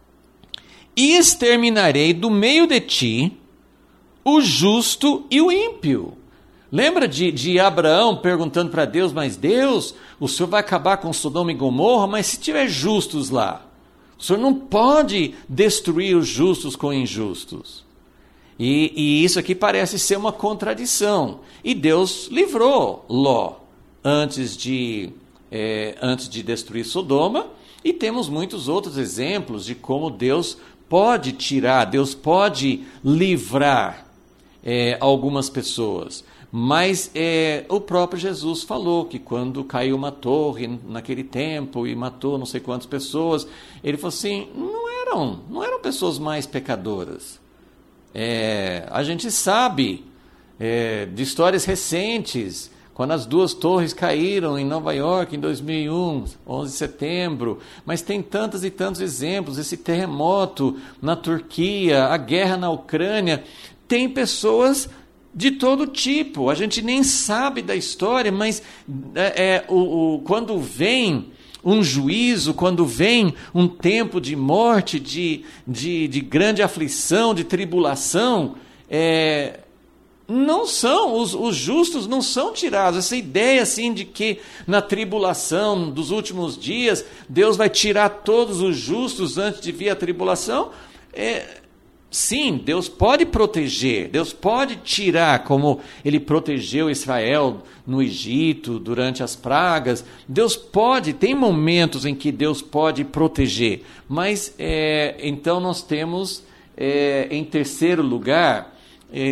e exterminarei do meio de ti o justo e o ímpio. Lembra de, de Abraão perguntando para Deus, mas Deus, o Senhor vai acabar com Sodoma e Gomorra, mas se tiver justos lá, o Senhor não pode destruir os justos com injustos. E, e isso aqui parece ser uma contradição. E Deus livrou Ló antes de, é, antes de destruir Sodoma, e temos muitos outros exemplos de como Deus pode tirar, Deus pode livrar é, algumas pessoas. Mas é, o próprio Jesus falou que quando caiu uma torre naquele tempo e matou não sei quantas pessoas, ele falou assim, não eram, não eram pessoas mais pecadoras. É, a gente sabe é, de histórias recentes, quando as duas torres caíram em Nova York em dois mil e um, onze de setembro, mas tem tantos e tantos exemplos, esse terremoto na Turquia, a guerra na Ucrânia, tem pessoas de todo tipo, a gente nem sabe da história, mas é, é, o, o, quando vem um juízo, quando vem um tempo de morte, de, de, de grande aflição, de tribulação, é, não são, os, os justos não são tirados. Essa ideia assim de que na tribulação dos últimos dias, Deus vai tirar todos os justos antes de vir a tribulação, é, sim, Deus pode proteger, Deus pode tirar, como Ele protegeu Israel no Egito durante as pragas. Deus pode, tem momentos em que Deus pode proteger, mas é, então nós temos, é, em terceiro lugar, é,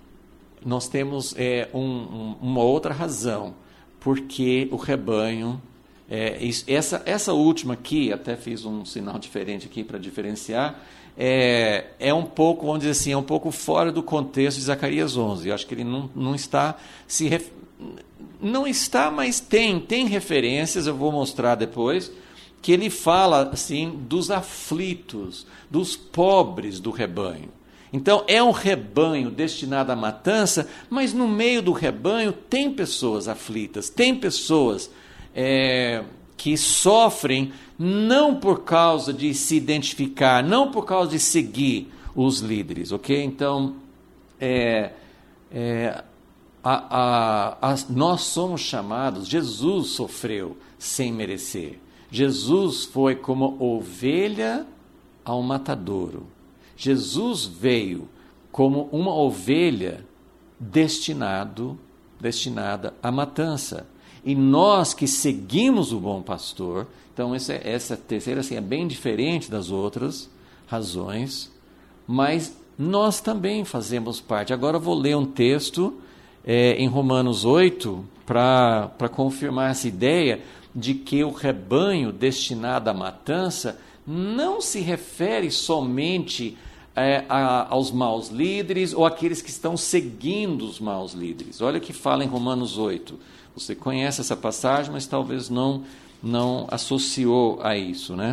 nós temos é, um, um, uma outra razão, porque o rebanho, é, isso, essa, essa última aqui, até fiz um sinal diferente aqui para diferenciar, É, é um pouco, vamos dizer assim, é um pouco fora do contexto de Zacarias onze. Eu acho que ele não, não está, se ref... não está, mas tem, tem referências, eu vou mostrar depois, que ele fala assim dos aflitos, dos pobres do rebanho. Então é um rebanho destinado à matança, mas no meio do rebanho tem pessoas aflitas, tem pessoas é, que sofrem não por causa de se identificar, não por causa de seguir os líderes, ok? Então, é, é, a, a, a, nós somos chamados, Jesus sofreu sem merecer. Jesus foi como ovelha ao matadouro. Jesus veio como uma ovelha destinado, destinada à matança. E nós que seguimos o bom pastor, então essa, essa terceira assim, é bem diferente das outras razões, mas nós também fazemos parte. Agora eu vou ler um texto é, em Romanos oito para confirmar essa ideia de que o rebanho destinado à matança não se refere somente é, a, aos maus líderes ou aqueles que estão seguindo os maus líderes. Olha o que fala em Romanos oito. Você conhece essa passagem, mas talvez não, não associou a isso, né?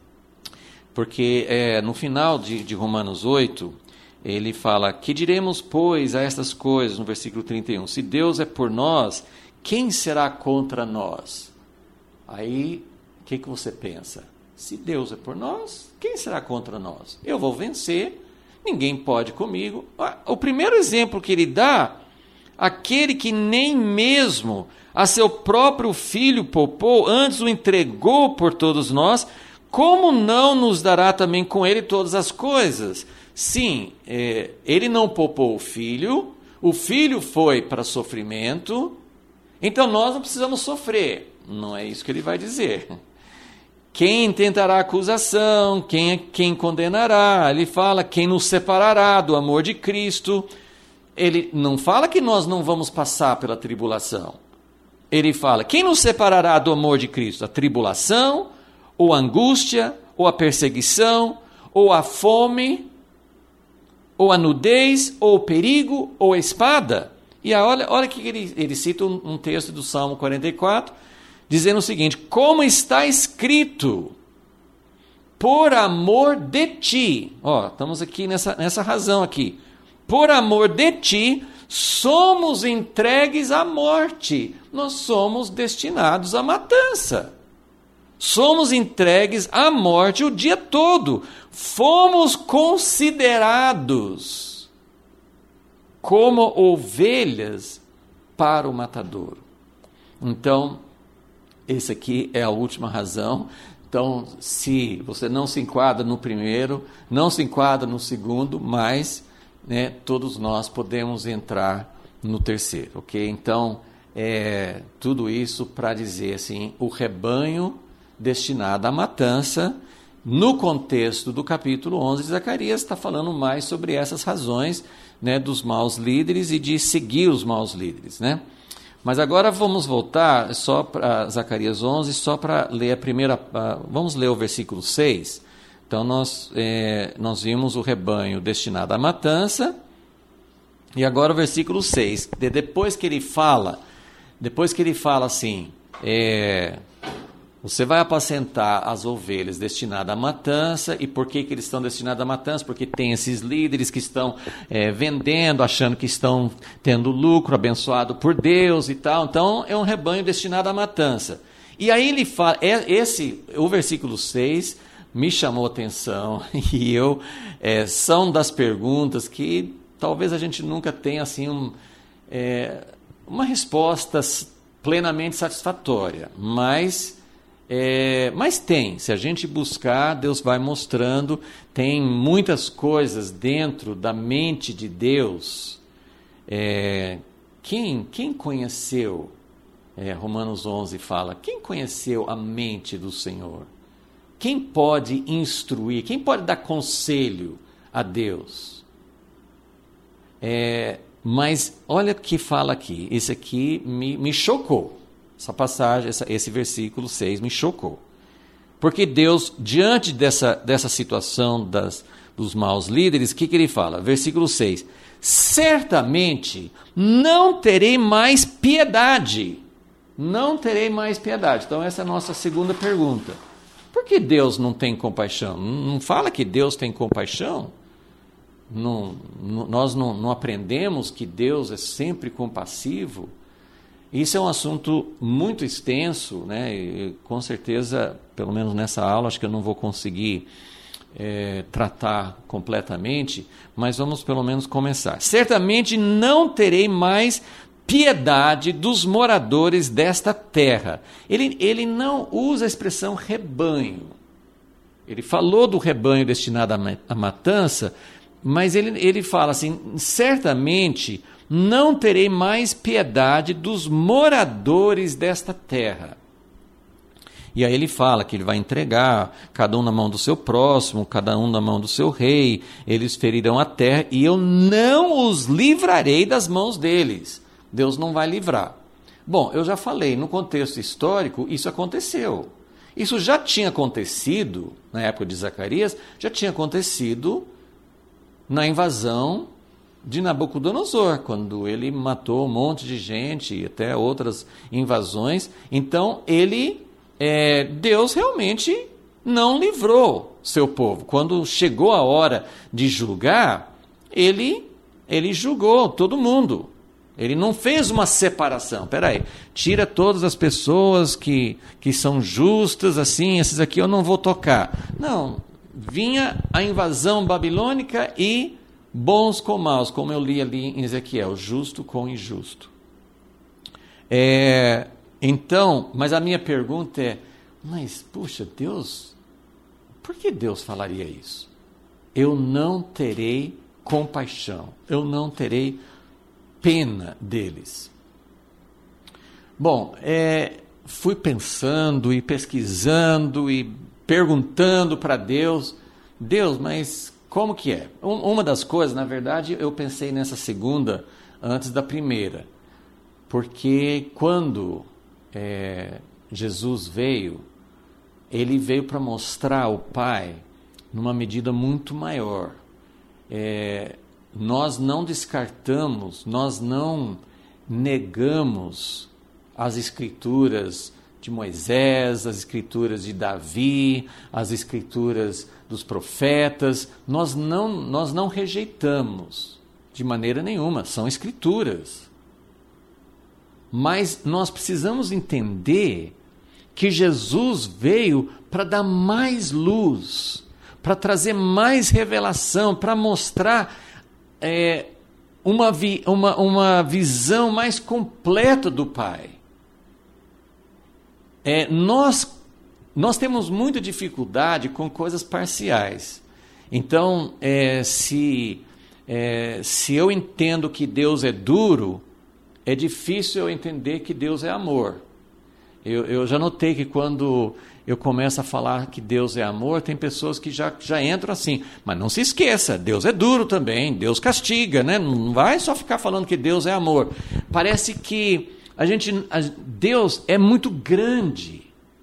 Porque é, no final de, de Romanos oito, ele fala: que diremos, pois, a estas coisas, no versículo trinta e um, se Deus é por nós, quem será contra nós? Aí, o que, que você pensa? Se Deus é por nós, quem será contra nós? Eu vou vencer, ninguém pode comigo. O primeiro exemplo que ele dá, aquele que nem mesmo a seu próprio filho poupou, antes o entregou por todos nós, como não nos dará também com ele todas as coisas? Sim, é, ele não poupou o filho, o filho foi para sofrimento, então nós não precisamos sofrer. Não é isso que ele vai dizer. Quem intentará acusação? Quem, quem condenará? Ele fala: quem nos separará do amor de Cristo? Ele não fala que nós não vamos passar pela tribulação. Ele fala: quem nos separará do amor de Cristo? A tribulação, ou a angústia, ou a perseguição, ou a fome, ou a nudez, ou o perigo, ou a espada? E olha, olha que ele, ele cita um, um texto do Salmo quarenta e quatro, dizendo o seguinte: como está escrito, por amor de ti, ó, estamos aqui nessa, nessa razão aqui, por amor de ti, somos entregues à morte, nós somos destinados à matança, somos entregues à morte o dia todo, fomos considerados como ovelhas para o matadouro. Então, esse aqui é a última razão. Então, se você não se enquadra no primeiro, não se enquadra no segundo, mas, né, todos nós podemos entrar no terceiro, ok? Então, é, tudo isso para dizer assim, o rebanho destinado à matança, no contexto do capítulo onze de Zacarias, está falando mais sobre essas razões, né, dos maus líderes e de seguir os maus líderes, né? Mas agora vamos voltar só para Zacarias onze, só para ler a primeira... Uh, vamos ler o versículo seis. Então, nós, é, nós vimos o rebanho destinado à matança. E agora o versículo seis. De, depois que ele fala, depois que ele fala assim, é, você vai apacentar as ovelhas destinadas à matança. E por que, que eles estão destinados à matança? Porque tem esses líderes que estão é, vendendo, achando que estão tendo lucro, abençoado por Deus e tal. Então, é um rebanho destinado à matança. E aí ele fala, é, esse, o versículo seis me chamou a atenção. E eu, é, são das perguntas que talvez a gente nunca tenha assim, um, é, uma resposta plenamente satisfatória. Mas... É, mas tem, se a gente buscar, Deus vai mostrando, tem muitas coisas dentro da mente de Deus. É, quem, quem conheceu, é, Romanos onze fala, quem conheceu a mente do Senhor? Quem pode instruir, quem pode dar conselho a Deus? É, mas olha o que fala aqui, esse aqui me, me chocou. Essa passagem, essa, esse versículo seis me chocou. Porque Deus, diante dessa, dessa situação das, dos maus líderes, o que, que ele fala? Versículo seis. Certamente não terei mais piedade. Não terei mais piedade. Então essa é a nossa segunda pergunta. Por que Deus não tem compaixão? Não fala que Deus tem compaixão? Não, não, nós não, não aprendemos que Deus é sempre compassivo? Isso é um assunto muito extenso, né? E, com certeza, pelo menos nessa aula, acho que eu não vou conseguir é, tratar completamente, mas vamos pelo menos começar. Certamente não terei mais piedade dos moradores desta terra. Ele, ele não usa a expressão rebanho. Ele falou do rebanho destinado à matança, mas ele, ele fala assim, certamente... não terei mais piedade dos moradores desta terra. E aí ele fala que ele vai entregar cada um na mão do seu próximo, cada um na mão do seu rei, eles ferirão a terra e eu não os livrarei das mãos deles. Deus não vai livrar. Bom, eu já falei, no contexto histórico, isso aconteceu. Isso já tinha acontecido, na época de Zacarias, já tinha acontecido na invasão de Nabucodonosor, quando ele matou um monte de gente e até outras invasões. Então, ele, é, Deus realmente não livrou seu povo. Quando chegou a hora de julgar, ele, ele julgou todo mundo. Ele não fez uma separação. Espera aí, tira todas as pessoas que, que são justas, assim, esses aqui eu não vou tocar. Não, vinha a invasão babilônica e bons com maus, como eu li ali em Ezequiel, justo com injusto. É, então, mas a minha pergunta é, mas, puxa, Deus, por que Deus falaria isso? Eu não terei compaixão, eu não terei pena deles. Bom, é, fui pensando e pesquisando e perguntando para Deus, Deus, mas como que é? Uma das coisas, na verdade, eu pensei nessa segunda antes da primeira, porque quando é, Jesus veio, ele veio para mostrar o Pai numa medida muito maior. É, nós não descartamos, nós não negamos as escrituras de Moisés, as escrituras de Davi, as escrituras dos profetas, nós não, nós não rejeitamos de maneira nenhuma, são escrituras. Mas nós precisamos entender que Jesus veio para dar mais luz, para trazer mais revelação, para mostrar é, uma, vi, uma, uma visão mais completa do Pai. É, nós, nós temos muita dificuldade com coisas parciais. Então, é, se, é, se eu entendo que Deus é duro, é difícil eu entender que Deus é amor. Eu, eu já notei que quando eu começo a falar que Deus é amor, tem pessoas que já, já entram assim. Mas não se esqueça, Deus é duro também, Deus castiga, né? Não vai só ficar falando que Deus é amor. Parece que a gente, a, Deus é muito grande.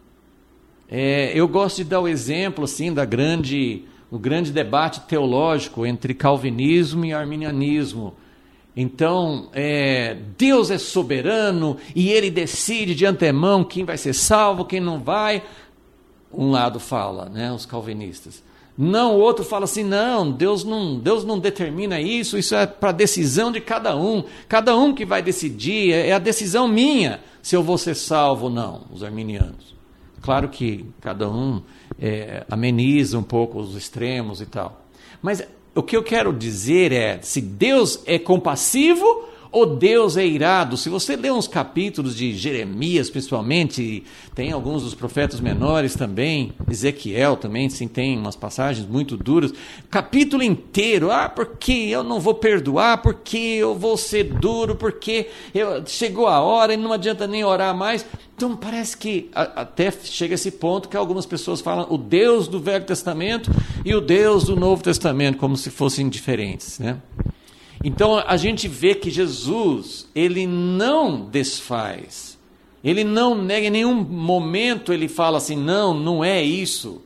É, eu gosto de dar o exemplo assim, da grande, o grande debate teológico entre calvinismo e arminianismo. Então, é, Deus é soberano e Ele decide de antemão quem vai ser salvo, quem não vai. Um lado fala, né, os calvinistas. Não, o outro fala assim, não, Deus não, Deus não determina isso, isso é para decisão de cada um. Cada um que vai decidir, é a decisão minha se eu vou ser salvo ou não, os arminianos. Claro que cada um é, ameniza um pouco os extremos e tal. Mas o que eu quero dizer é, se Deus é compassivo ou Deus é irado. Se você ler uns capítulos de Jeremias, principalmente, tem alguns dos profetas menores também, Ezequiel também, sim, tem umas passagens muito duras, capítulo inteiro, ah, porque eu não vou perdoar, porque eu vou ser duro, porque eu, chegou a hora e não adianta nem orar mais. Então parece que a, até chega esse ponto que algumas pessoas falam o Deus do Velho Testamento e o Deus do Novo Testamento, como se fossem diferentes, né? Então a gente vê que Jesus, ele não desfaz, ele não nega, em nenhum momento ele fala assim, não, não é isso.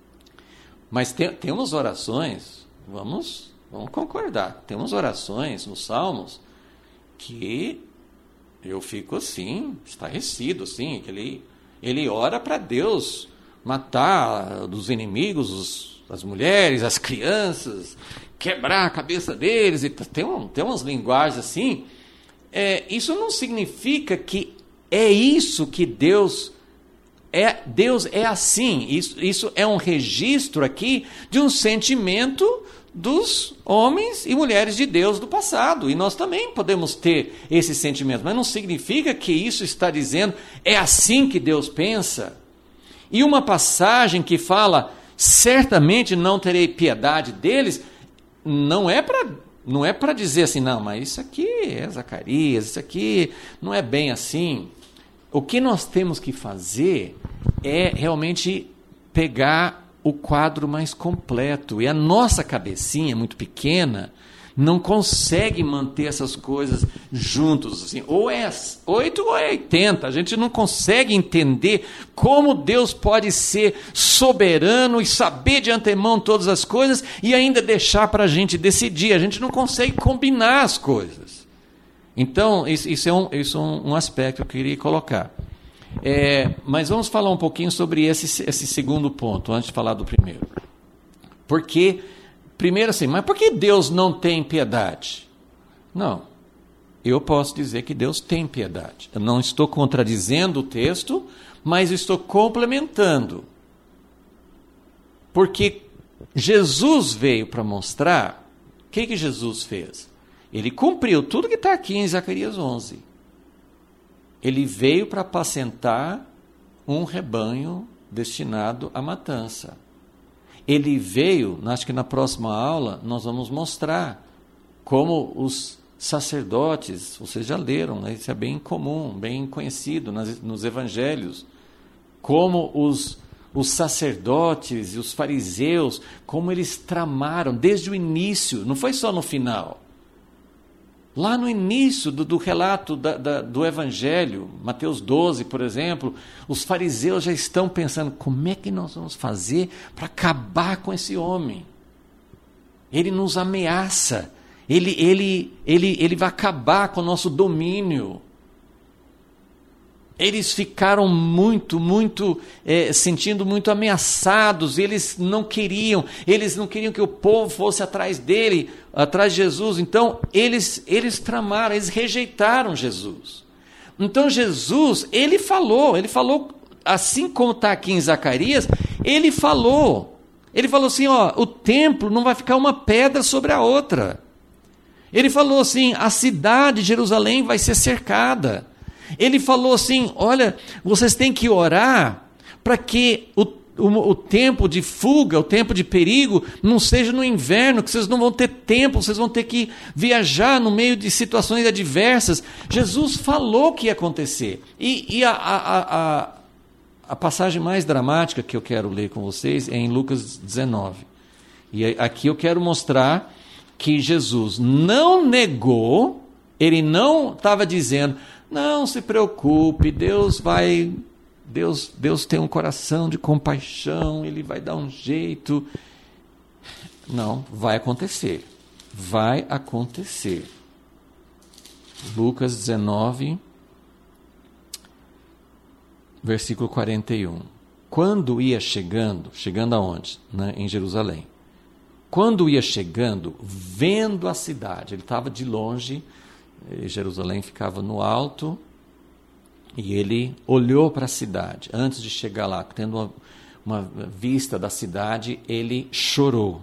Mas tem, tem umas orações, vamos, vamos concordar, tem umas orações nos Salmos que eu fico assim, estarrecido, assim, que ele, ele ora para Deus matar dos inimigos, os, as mulheres, as crianças, quebrar a cabeça deles, e tem, um, tem umas linguagens assim. É, isso não significa que é isso que Deus é. Deus é assim. Isso, isso é um registro aqui de um sentimento dos homens e mulheres de Deus do passado. E nós também podemos ter esse sentimento, mas não significa que isso está dizendo é assim que Deus pensa. E uma passagem que fala certamente não terei piedade deles, não é para não é para dizer assim, não, mas isso aqui é Zacarias, isso aqui não é bem assim. O que nós temos que fazer é realmente pegar o quadro mais completo. E a nossa cabecinha muito pequena não consegue manter essas coisas juntos. Assim, ou é oito ou é oitenta. A gente não consegue entender como Deus pode ser soberano e saber de antemão todas as coisas e ainda deixar para a gente decidir. A gente não consegue combinar as coisas. Então, isso, isso é, um, isso é um, um aspecto que eu queria colocar. É, mas vamos falar um pouquinho sobre esse, esse segundo ponto, antes de falar do primeiro. Porque, primeiro assim, mas por que Deus não tem piedade? Não, eu posso dizer que Deus tem piedade. Eu não estou contradizendo o texto, mas estou complementando. Porque Jesus veio para mostrar, o que, que Jesus fez? Ele cumpriu tudo que está aqui em Zacarias onze. Ele veio para apacentar um rebanho destinado à matança. Ele veio, acho que na próxima aula nós vamos mostrar como os sacerdotes, vocês já leram, né? Isso é bem comum, bem conhecido nas, nos evangelhos, como os, os sacerdotes e os fariseus, como eles tramaram desde o início, não foi só no final. Lá no início do, do relato da, da, do Evangelho, Mateus doze, por exemplo, os fariseus já estão pensando, como é que nós vamos fazer para acabar com esse homem? Ele nos ameaça, ele, ele, ele, ele vai acabar com o nosso domínio. Eles ficaram muito, muito, é, sentindo muito ameaçados, eles não queriam, eles não queriam que o povo fosse atrás dele, atrás de Jesus, então eles, eles tramaram, eles rejeitaram Jesus. Então Jesus, ele falou, ele falou, assim como está aqui em Zacarias, ele falou, ele falou assim, ó, o templo não vai ficar uma pedra sobre a outra. Ele falou assim, a cidade de Jerusalém vai ser cercada. Ele falou assim, olha, vocês têm que orar para que o, o, o tempo de fuga, o tempo de perigo, não seja no inverno, que vocês não vão ter tempo, vocês vão ter que viajar no meio de situações adversas. Jesus falou que ia acontecer. E, e a, a, a, a passagem mais dramática que eu quero ler com vocês é em Lucas dezenove. E aqui eu quero mostrar que Jesus não negou, ele não estava dizendo... Não se preocupe, Deus vai, Deus, Deus tem um coração de compaixão, Ele vai dar um jeito. Não, vai acontecer, vai acontecer. Lucas dezenove, versículo quarenta e um. Quando ia chegando, chegando aonde? Né, em Jerusalém. Quando ia chegando, vendo a cidade, ele estava de longe, Jerusalém ficava no alto, e ele olhou para a cidade. Antes de chegar lá, tendo uma, uma vista da cidade, ele chorou.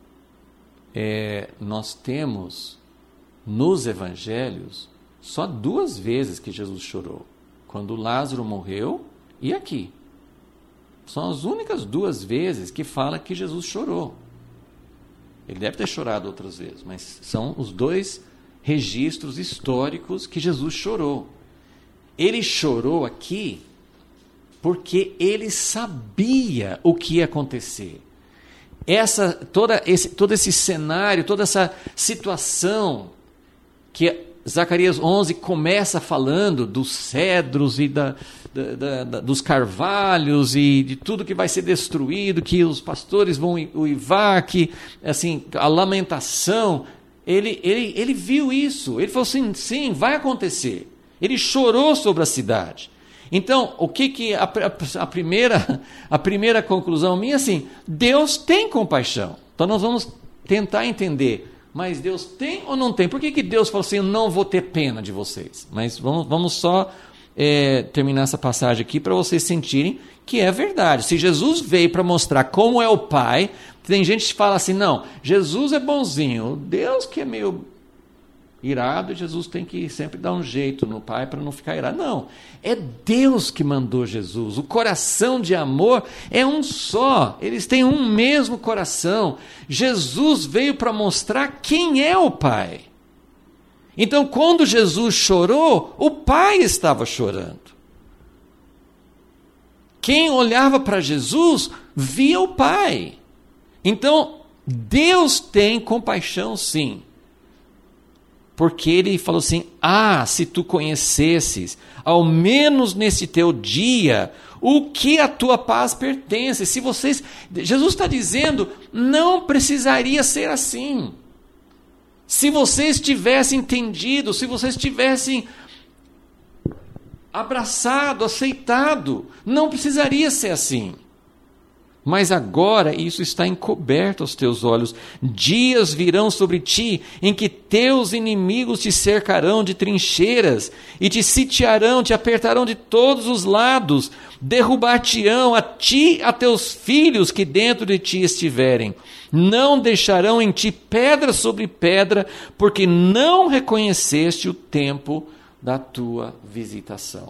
É, nós temos nos evangelhos só duas vezes que Jesus chorou. Quando Lázaro morreu e aqui. São as únicas duas vezes que fala que Jesus chorou. Ele deve ter chorado outras vezes, mas são os dois registros históricos que Jesus chorou. Ele chorou aqui porque ele sabia o que ia acontecer. Essa, toda esse, todo esse cenário, toda essa situação que Zacarias onze começa falando dos cedros e da, da, da, da, dos carvalhos e de tudo que vai ser destruído, que os pastores vão uivar, que assim, a lamentação... Ele, ele, ele viu isso, ele falou assim, sim, vai acontecer. Ele chorou sobre a cidade. Então, o que que a, a, a, primeira, a primeira conclusão minha é assim, Deus tem compaixão. Então nós vamos tentar entender, mas Deus tem ou não tem? Por que que Deus falou assim, eu não vou ter pena de vocês? Mas vamos, vamos só é, terminar essa passagem aqui para vocês sentirem que é verdade. Se Jesus veio para mostrar como é o Pai... Tem gente que fala assim, não, Jesus é bonzinho, Deus que é meio irado, e Jesus tem que sempre dar um jeito no Pai para não ficar irado. Não, é Deus que mandou Jesus, o coração de amor é um só, eles têm um mesmo coração. Jesus veio para mostrar quem é o Pai. Então, quando Jesus chorou, o Pai estava chorando. Quem olhava para Jesus, via o Pai. Então, Deus tem compaixão, sim. porque ele falou assim: ah, se tu conhecesses, ao menos nesse teu dia, o que a tua paz pertence. Se vocês, Jesus está dizendo, não precisaria ser assim. Se vocês tivessem entendido, se vocês tivessem abraçado, aceitado, não precisaria ser assim. Mas agora isso está encoberto aos teus olhos. Dias virão sobre ti em que teus inimigos te cercarão de trincheiras e te sitiarão, te apertarão de todos os lados, derrubar-te-ão a ti, a teus filhos que dentro de ti estiverem. Não deixarão em ti pedra sobre pedra, porque não reconheceste o tempo da tua visitação.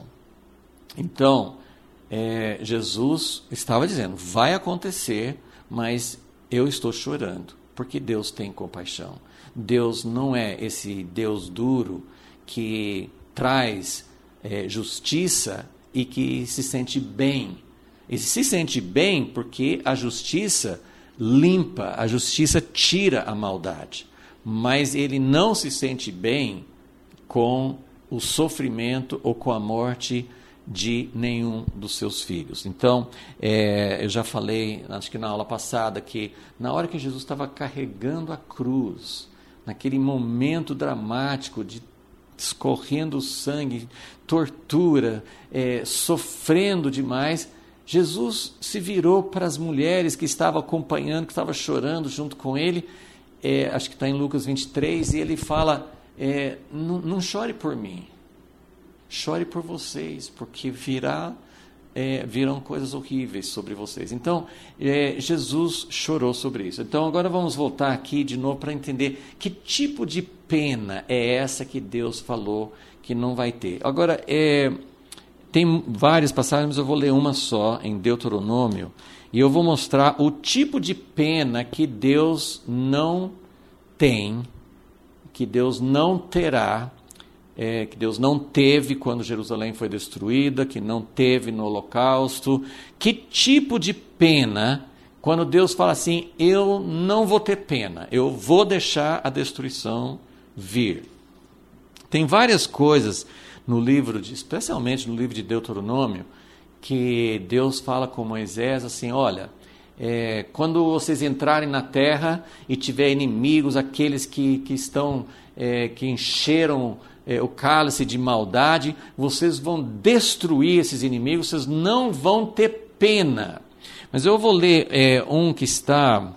Então, É, Jesus estava dizendo, vai acontecer, mas eu estou chorando, porque Deus tem compaixão. Deus não é esse Deus duro que traz é, justiça e que se sente bem. Ele se sente bem porque a justiça limpa, a justiça tira a maldade, mas ele não se sente bem com o sofrimento ou com a morte de nenhum dos seus filhos. Então, é, eu já falei, acho que na aula passada, que na hora que Jesus estava carregando a cruz, naquele momento dramático de escorrendo sangue, tortura, é, sofrendo demais, Jesus se virou para as mulheres que estavam acompanhando, que estavam chorando junto com ele, é, acho que está em Lucas vinte e três, e ele fala, é, não, não chore por mim, chore por vocês, porque virá, é, virão coisas horríveis sobre vocês. Então, é, Jesus chorou sobre isso. Então, agora vamos voltar aqui de novo para entender que tipo de pena é essa que Deus falou que não vai ter. Agora, é, tem várias passagens, mas eu vou ler uma só, em Deuteronômio, e eu vou mostrar o tipo de pena que Deus não tem, que Deus não terá, É, que Deus não teve quando Jerusalém foi destruída, que não teve no holocausto. Que tipo de pena, quando Deus fala assim, eu não vou ter pena, eu vou deixar a destruição vir. Tem várias coisas no livro, de, especialmente no livro de Deuteronômio, que Deus fala com Moisés assim, olha, é, quando vocês entrarem na terra e tiver inimigos, aqueles que, que estão, é, que encheram É, o cálice de maldade, vocês vão destruir esses inimigos, vocês não vão ter pena. Mas eu vou ler é, um que está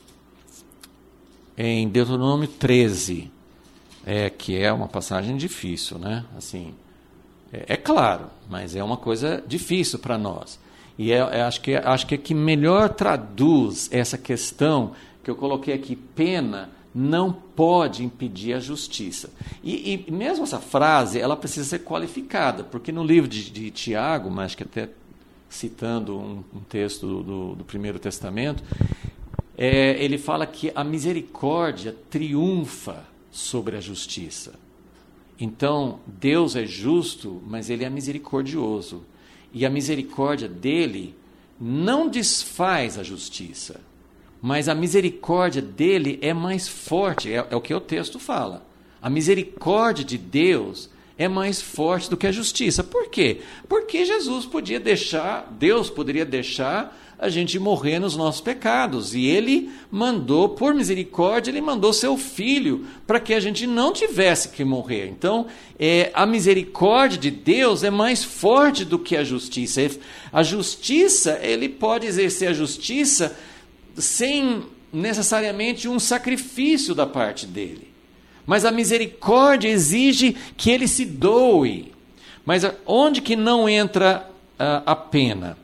em Deuteronômio treze, é, que é uma passagem difícil, né? Assim, é, é claro, mas é uma coisa difícil para nós. E é, é, acho, que, acho que é que melhor traduz essa questão que eu coloquei aqui, pena não pode impedir a justiça. E, e mesmo essa frase, ela precisa ser qualificada, porque no livro de, de Tiago, mas acho que até citando um, um texto do, do, do Primeiro Testamento, é, ele fala que a misericórdia triunfa sobre a justiça. Então, Deus é justo, mas Ele é misericordioso. E a misericórdia dEle não desfaz a justiça, mas a misericórdia dele é mais forte, é, é o que o texto fala. A misericórdia de Deus é mais forte do que a justiça. Por quê? Porque Jesus podia deixar, Deus poderia deixar a gente morrer nos nossos pecados. E ele mandou, por misericórdia, ele mandou seu filho para que a gente não tivesse que morrer. Então, é, a misericórdia de Deus é mais forte do que a justiça. A justiça, ele pode exercer a justiça sem necessariamente um sacrifício da parte dele. Mas a misericórdia exige que ele se doe. Mas onde que não entra uh, a pena?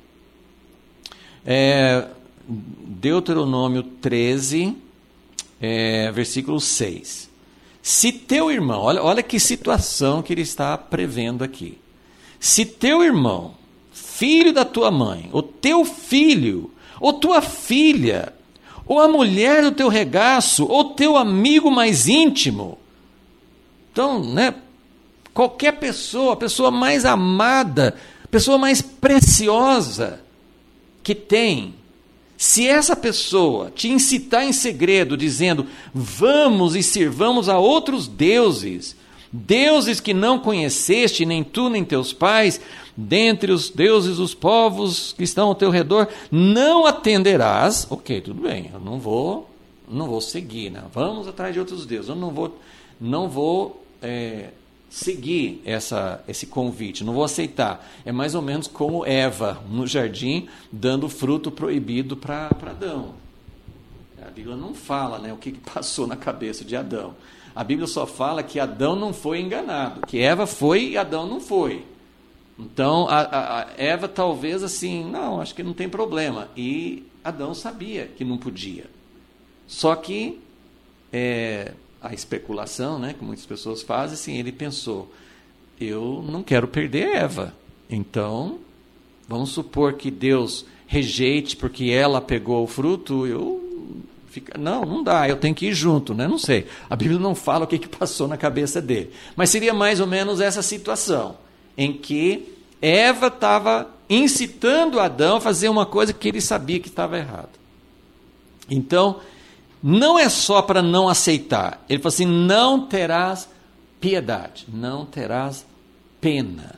É, Deuteronômio treze, é, versículo seis. Se teu irmão, olha, olha que situação que ele está prevendo aqui. Se teu irmão, filho da tua mãe, ou teu filho, ou tua filha, ou a mulher do teu regaço, ou teu amigo mais íntimo. Então, né, qualquer pessoa, a pessoa mais amada, a pessoa mais preciosa que tem, Se essa pessoa te incitar em segredo, dizendo, vamos e sirvamos a outros deuses, deuses que não conheceste, nem tu, nem teus pais, dentre os deuses dos povos que estão ao teu redor, não atenderás. Ok, tudo bem, eu não vou, não vou seguir, né? Vamos atrás de outros deuses, eu não vou, não vou é, seguir essa, esse convite, não vou aceitar. É mais ou menos como Eva no jardim, dando fruto proibido para Adão. A Bíblia não fala, né, o que passou na cabeça de Adão. A Bíblia só fala que Adão não foi enganado, que Eva foi e Adão não foi. Então, a, a, a Eva talvez assim, não, acho que não tem problema. E Adão sabia que não podia. Só que é, a especulação, né, que muitas pessoas fazem, assim, ele pensou, eu não quero perder Eva. Então, vamos supor que Deus rejeite porque ela pegou o fruto, eu... Fica, não, não dá, eu tenho que ir junto, né? Não sei. A Bíblia não fala o que, que passou na cabeça dele. Mas seria mais ou menos essa situação, em que Eva estava incitando Adão a fazer uma coisa que ele sabia que estava errado. Então, não é só para não aceitar. Ele falou assim, não terás piedade, não terás pena.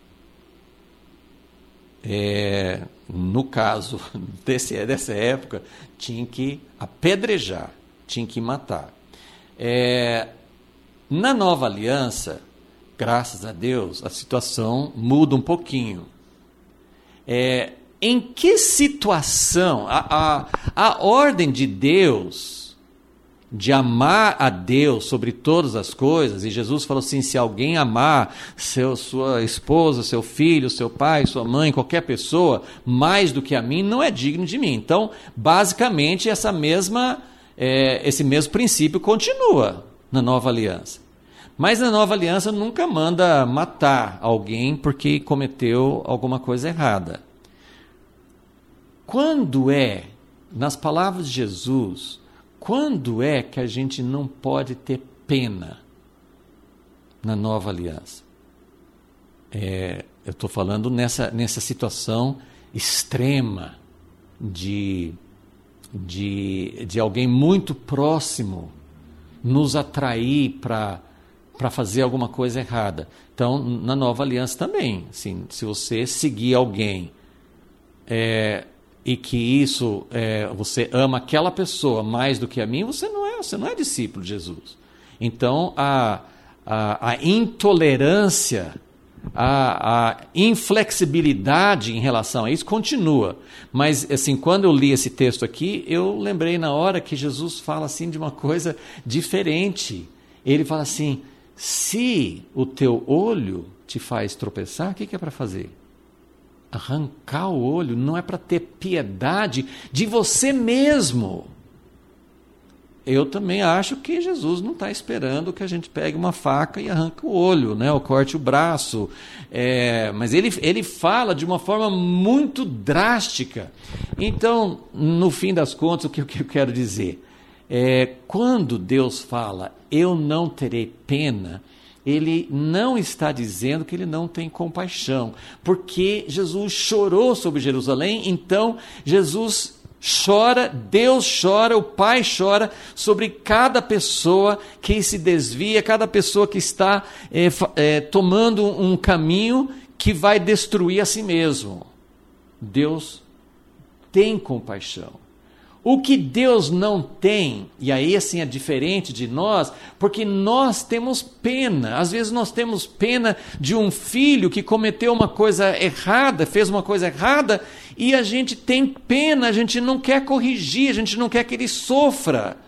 É, no caso desse, dessa época, tinha que apedrejar, tinha que matar. É, na nova aliança, graças a Deus, a situação muda um pouquinho. É, em que situação a, a, a ordem de Deus de amar a Deus sobre todas as coisas, e Jesus falou assim, se alguém amar seu, sua esposa, seu filho, seu pai, sua mãe, qualquer pessoa, mais do que a mim, não é digno de mim. Então, basicamente, essa mesma, é, esse mesmo princípio continua na nova aliança. Mas na nova aliança nunca manda matar alguém porque cometeu alguma coisa errada. Quando é, nas palavras de Jesus, quando é que a gente não pode ter pena na nova aliança? É, eu estou falando nessa, nessa situação extrema de, de, de alguém muito próximo nos atrair para para fazer alguma coisa errada. Então, na nova aliança também, assim, se você seguir alguém é, e que isso, é, você ama aquela pessoa mais do que a mim, você não é, você não é discípulo de Jesus. Então, a, a, a intolerância, a, a inflexibilidade em relação a isso continua. Mas, assim, quando eu li esse texto aqui, eu lembrei na hora que Jesus fala assim de uma coisa diferente. Ele fala assim, se o teu olho te faz tropeçar, o que, que é para fazer? Arrancar o olho, não é para ter piedade de você mesmo. Eu também acho que Jesus não está esperando que a gente pegue uma faca e arranque o olho, né, ou corte o braço. É, mas ele, ele fala de uma forma muito drástica. Então, no fim das contas, o que, o que eu quero dizer? É, quando Deus fala, eu não terei pena, ele não está dizendo que ele não tem compaixão, porque Jesus chorou sobre Jerusalém, então Jesus chora, Deus chora, o Pai chora sobre cada pessoa que se desvia, cada pessoa que está é, é, tomando um caminho que vai destruir a si mesmo. Deus tem compaixão. O que Deus não tem, e aí assim é diferente de nós, porque nós temos pena. Às vezes nós temos pena de um filho que cometeu uma coisa errada, fez uma coisa errada, e a gente tem pena, a gente não quer corrigir, a gente não quer que ele sofra.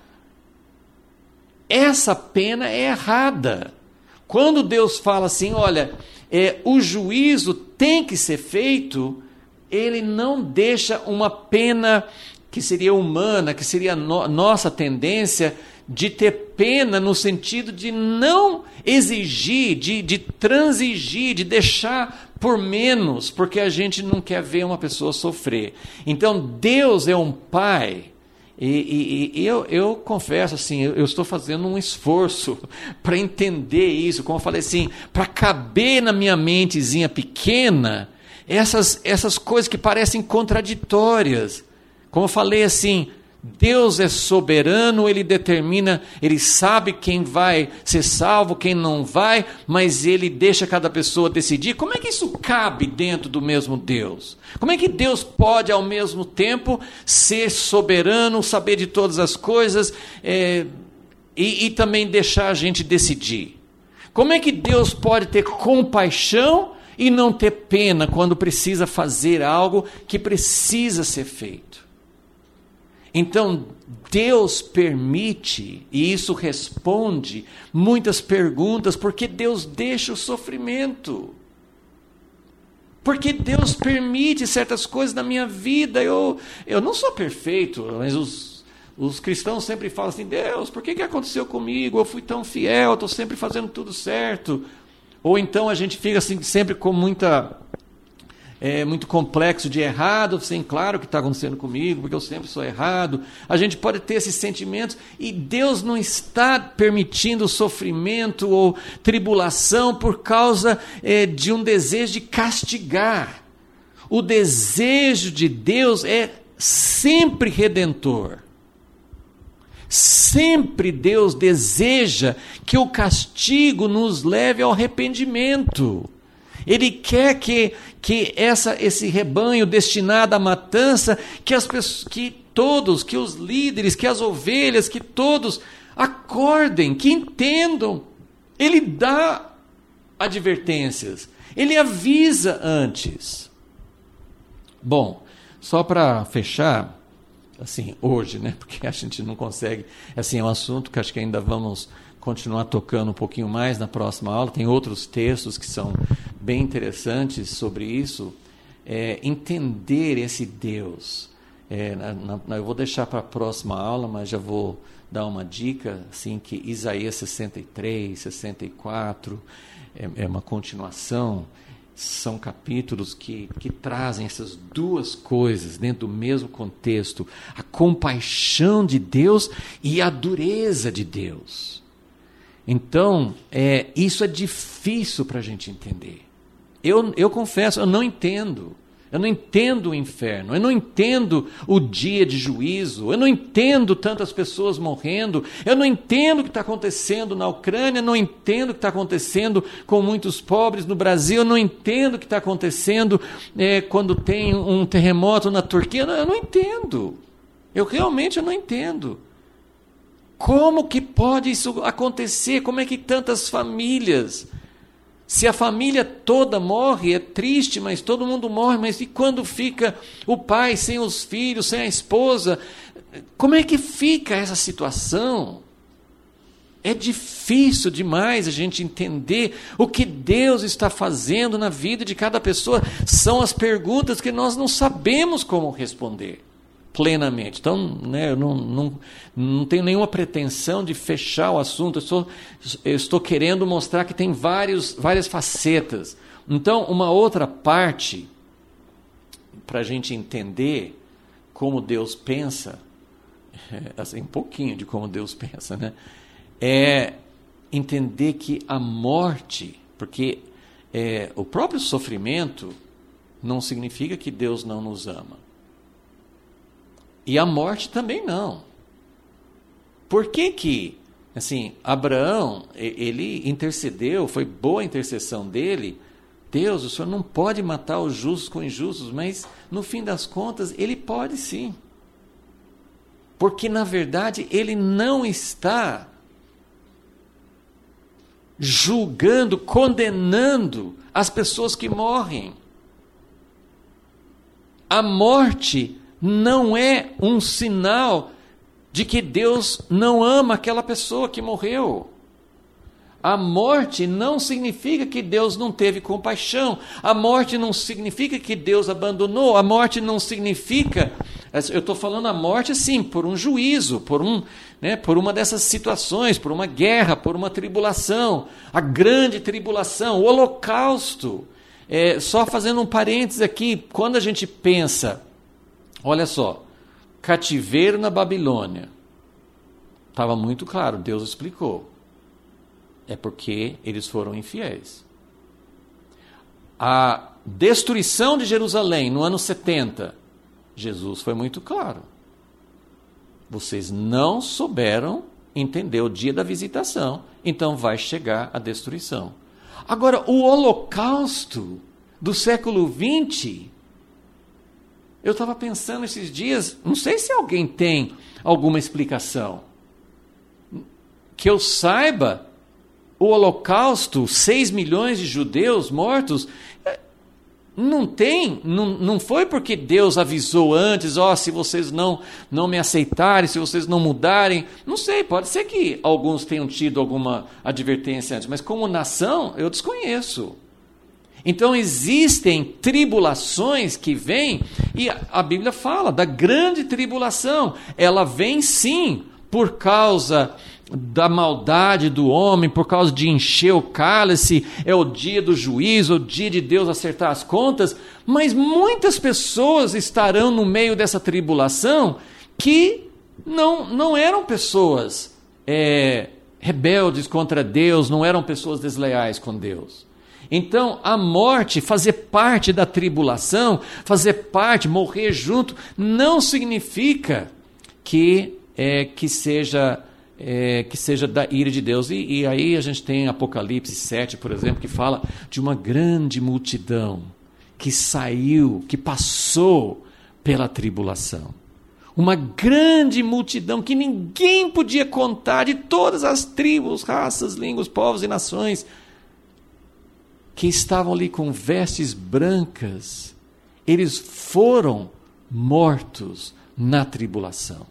Essa pena é errada. Quando Deus fala assim, olha, é, o juízo tem que ser feito, ele não deixa uma pena que seria humana, que seria no, nossa tendência de ter pena no sentido de não exigir, de, de transigir, de deixar por menos, porque a gente não quer ver uma pessoa sofrer. Então, Deus é um pai, e, e, e eu, eu confesso assim, eu, eu estou fazendo um esforço para entender isso, como eu falei assim, para caber na minha mentezinha pequena, essas, essas coisas que parecem contraditórias. Como eu falei assim, Deus é soberano, Ele determina, Ele sabe quem vai ser salvo, quem não vai, mas Ele deixa cada pessoa decidir. Como é que isso cabe dentro do mesmo Deus? Como é que Deus pode ao mesmo tempo ser soberano, saber de todas as coisas é, e, e também deixar a gente decidir? Como é que Deus pode ter compaixão e não ter pena quando precisa fazer algo que precisa ser feito? Então, Deus permite, e isso responde muitas perguntas, porque Deus deixa o sofrimento. Porque Deus permite certas coisas na minha vida. Eu, eu não sou perfeito, mas os, os cristãos sempre falam assim, Deus, por que, que aconteceu comigo? Eu fui tão fiel, estou sempre fazendo tudo certo. Ou então a gente fica assim, sempre com muita... É muito complexo de errado, assim, claro o que está acontecendo comigo, porque eu sempre sou errado. A gente pode ter esses sentimentos e Deus não está permitindo sofrimento ou tribulação por causa é, de um desejo de castigar. O desejo de Deus é sempre redentor. Sempre Deus deseja que o castigo nos leve ao arrependimento. Ele quer que, que essa, esse rebanho destinado à matança, que, as pessoas, que todos, que os líderes, que as ovelhas, que todos acordem, que entendam. Ele dá advertências, ele avisa antes. Bom, só para fechar, assim, hoje, né, porque a gente não consegue, assim, é um assunto que acho que ainda vamos continuar tocando um pouquinho mais na próxima aula. Tem outros textos que são bem interessantes sobre isso. É, entender esse Deus. É, na, na, eu vou deixar para a próxima aula, mas já vou dar uma dica, assim, que Isaías sessenta e três, sessenta e quatro, é, é uma continuação, são capítulos que, que trazem essas duas coisas dentro do mesmo contexto, a compaixão de Deus e a dureza de Deus. Então, é, isso é difícil para a gente entender. Eu, eu confesso, eu não entendo. Eu não entendo o inferno, eu não entendo o dia de juízo, eu não entendo tantas pessoas morrendo, eu não entendo o que está acontecendo na Ucrânia, eu não entendo o que está acontecendo com muitos pobres no Brasil, eu não entendo o que está acontecendo é, quando tem um terremoto na Turquia, eu não, eu não entendo. Eu realmente eu não entendo. Como que pode isso acontecer? Como é que tantas famílias... Se a família toda morre, é triste, mas todo mundo morre, mas e quando fica o pai sem os filhos, sem a esposa? Como é que fica essa situação? É difícil demais a gente entender o que Deus está fazendo na vida de cada pessoa. São as perguntas que nós não sabemos como responder plenamente. Então, né, eu não, não, não tenho nenhuma pretensão de fechar o assunto, eu estou, eu estou querendo mostrar que tem vários, várias facetas. Então, uma outra parte, para a gente entender como Deus pensa, é, assim, um pouquinho de como Deus pensa, né, é entender que a morte, porque é, o próprio sofrimento não significa que Deus não nos ama. E a morte também não. Por que que, assim, Abraão, ele intercedeu, foi boa a intercessão dele. Deus, o Senhor não pode matar os justos com injustos, mas no fim das contas, ele pode sim. Porque, na verdade, ele não está julgando, condenando as pessoas que morrem. A morte não é um sinal de que Deus não ama aquela pessoa que morreu. A morte não significa que Deus não teve compaixão. A morte não significa que Deus abandonou. A morte não significa... Eu estou falando a morte, sim, por um juízo, por, um, né, por uma dessas situações, por uma guerra, por uma tribulação. A grande tribulação, o holocausto. É, só fazendo um parênteses aqui, quando a gente pensa... Olha só, cativeiro na Babilônia. Estava muito claro, Deus explicou. É porque eles foram infiéis. A destruição de Jerusalém no ano setenta. Jesus foi muito claro. Vocês não souberam entender o dia da visitação, então vai chegar a destruição. Agora, o holocausto do século vinte, eu estava pensando esses dias, não sei se alguém tem alguma explicação. Que eu saiba, o holocausto, seis milhões de judeus mortos, não tem, não, não foi porque Deus avisou antes, ó, oh, se vocês não, não me aceitarem, se vocês não mudarem, não sei, pode ser que alguns tenham tido alguma advertência antes, mas como nação, eu desconheço. Então existem tribulações que vêm, e a Bíblia fala da grande tribulação, ela vem sim, por causa da maldade do homem, por causa de encher o cálice, é o dia do juízo, o dia de Deus acertar as contas, mas muitas pessoas estarão no meio dessa tribulação que não, não eram pessoas é, rebeldes contra Deus, não eram pessoas desleais com Deus. Então, a morte, fazer parte da tribulação, fazer parte, morrer junto, não significa que, é, que seja... É, que seja da ira de Deus. E, e aí a gente tem Apocalipse sete, por exemplo, que fala de uma grande multidão que saiu, que passou pela tribulação. Uma grande multidão que ninguém podia contar, de todas as tribos, raças, línguas, povos e nações, que estavam ali com vestes brancas. Eles foram mortos na tribulação,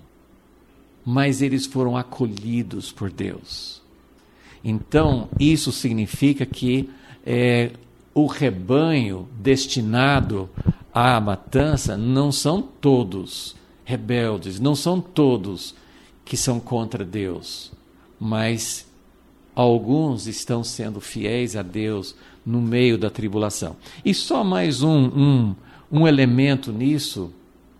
mas eles foram acolhidos por Deus. Então, isso significa que é, o rebanho destinado à matança não são todos rebeldes, não são todos que são contra Deus, mas alguns estão sendo fiéis a Deus no meio da tribulação. E só mais um, um, um elemento nisso,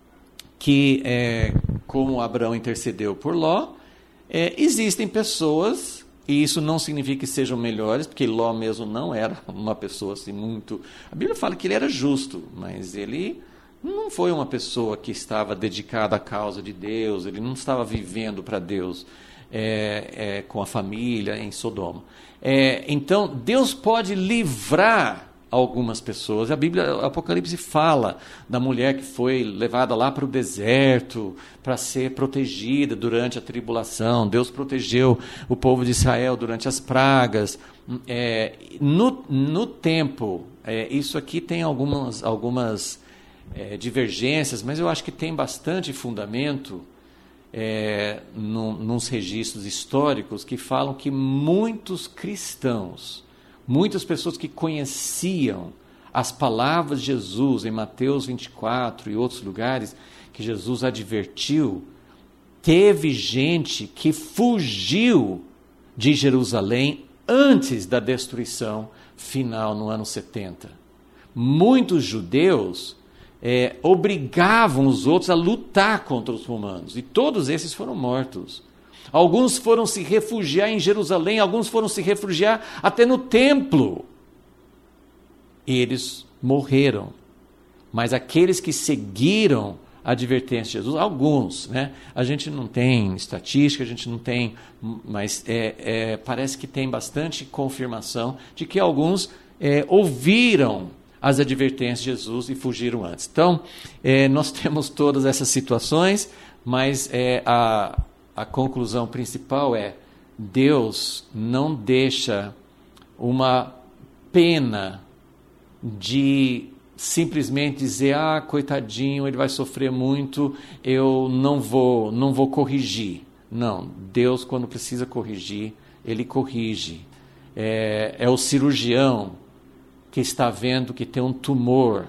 que é, como Abraão intercedeu por Ló, é, existem pessoas, e isso não significa que sejam melhores, porque Ló mesmo não era uma pessoa assim muito... A Bíblia fala que ele era justo, mas ele não foi uma pessoa que estava dedicada à causa de Deus, ele não estava vivendo para Deus é, é, com a família em Sodoma. É, então, Deus pode livrar algumas pessoas. A Bíblia, o Apocalipse fala da mulher que foi levada lá para o deserto para ser protegida durante a tribulação. Deus protegeu o povo de Israel durante as pragas. É, no, no tempo, é, isso aqui tem algumas, algumas é, divergências, mas eu acho que tem bastante fundamento é, no, nos registros históricos que falam que muitos cristãos, muitas pessoas que conheciam as palavras de Jesus em Mateus vinte e quatro e outros lugares, que Jesus advertiu, teve gente que fugiu de Jerusalém antes da destruição final no ano setenta. Muitos judeus é, obrigavam os outros a lutar contra os romanos, e todos esses foram mortos. Alguns foram se refugiar em Jerusalém, alguns foram se refugiar até no templo. E eles morreram. Mas aqueles que seguiram a advertência de Jesus, alguns, né? A gente não tem estatística, a gente não tem, mas é, é, parece que tem bastante confirmação de que alguns é, ouviram as advertências de Jesus e fugiram antes. Então, é, nós temos todas essas situações, mas é, a... A conclusão principal é: Deus não deixa uma pena de simplesmente dizer, ah, coitadinho, ele vai sofrer muito, eu não vou, não vou corrigir. Não, Deus, quando precisa corrigir, ele corrige. É, é o cirurgião que está vendo que tem um tumor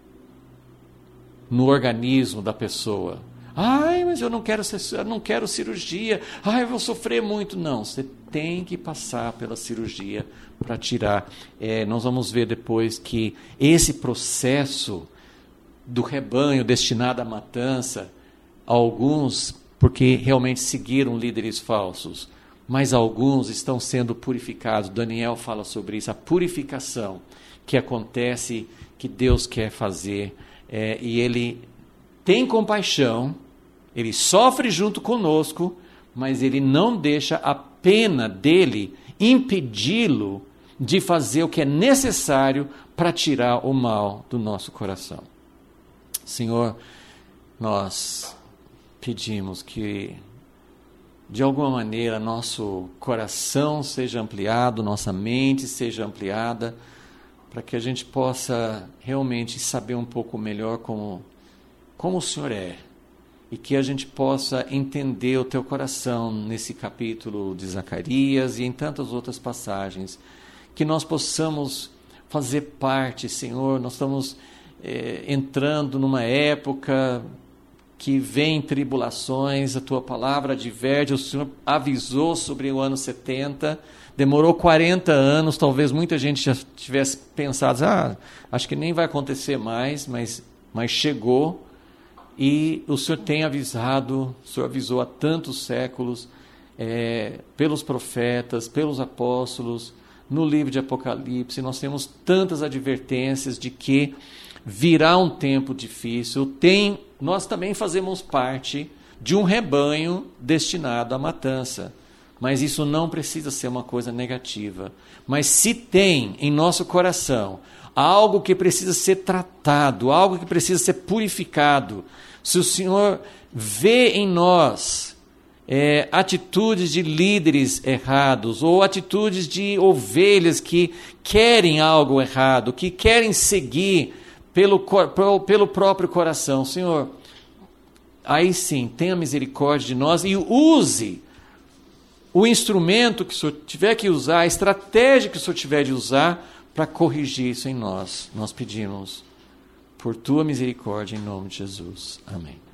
no organismo da pessoa. Ai, mas eu não quero, eu não quero cirurgia. Ai, eu vou sofrer muito. Não, você tem que passar pela cirurgia para tirar. É, nós vamos ver depois que esse processo do rebanho destinado à matança, alguns, porque realmente seguiram líderes falsos, mas alguns estão sendo purificados. Daniel fala sobre isso, a purificação que acontece, que Deus quer fazer, é, e ele tem compaixão, Ele sofre junto conosco, mas Ele não deixa a pena dele impedi-lo de fazer o que é necessário para tirar o mal do nosso coração. Senhor, nós pedimos que, de alguma maneira, nosso coração seja ampliado, nossa mente seja ampliada, para que a gente possa realmente saber um pouco melhor como, como o Senhor é, e que a gente possa entender o Teu coração nesse capítulo de Zacarias e em tantas outras passagens, que nós possamos fazer parte, Senhor. Nós estamos é, entrando numa época que vem tribulações, a Tua palavra adverte, o Senhor avisou sobre o ano setenta, demorou quarenta anos, talvez muita gente já tivesse pensado, ah, acho que nem vai acontecer mais, mas, mas chegou, e o Senhor tem avisado, o Senhor avisou há tantos séculos, é, pelos profetas, pelos apóstolos, no livro de Apocalipse, nós temos tantas advertências de que virá um tempo difícil. Tem, nós também fazemos parte de um rebanho destinado à matança, mas isso não precisa ser uma coisa negativa. Mas se tem em nosso coração algo que precisa ser tratado, algo que precisa ser purificado, se o Senhor vê em nós É, atitudes de líderes errados, ou atitudes de ovelhas que querem algo errado, que querem seguir pelo, pelo próprio coração, Senhor, aí sim, tenha misericórdia de nós e use o instrumento que o Senhor tiver que usar, a estratégia que o Senhor tiver de usar para corrigir isso em nós. Nós pedimos por Tua misericórdia em nome de Jesus. Amém.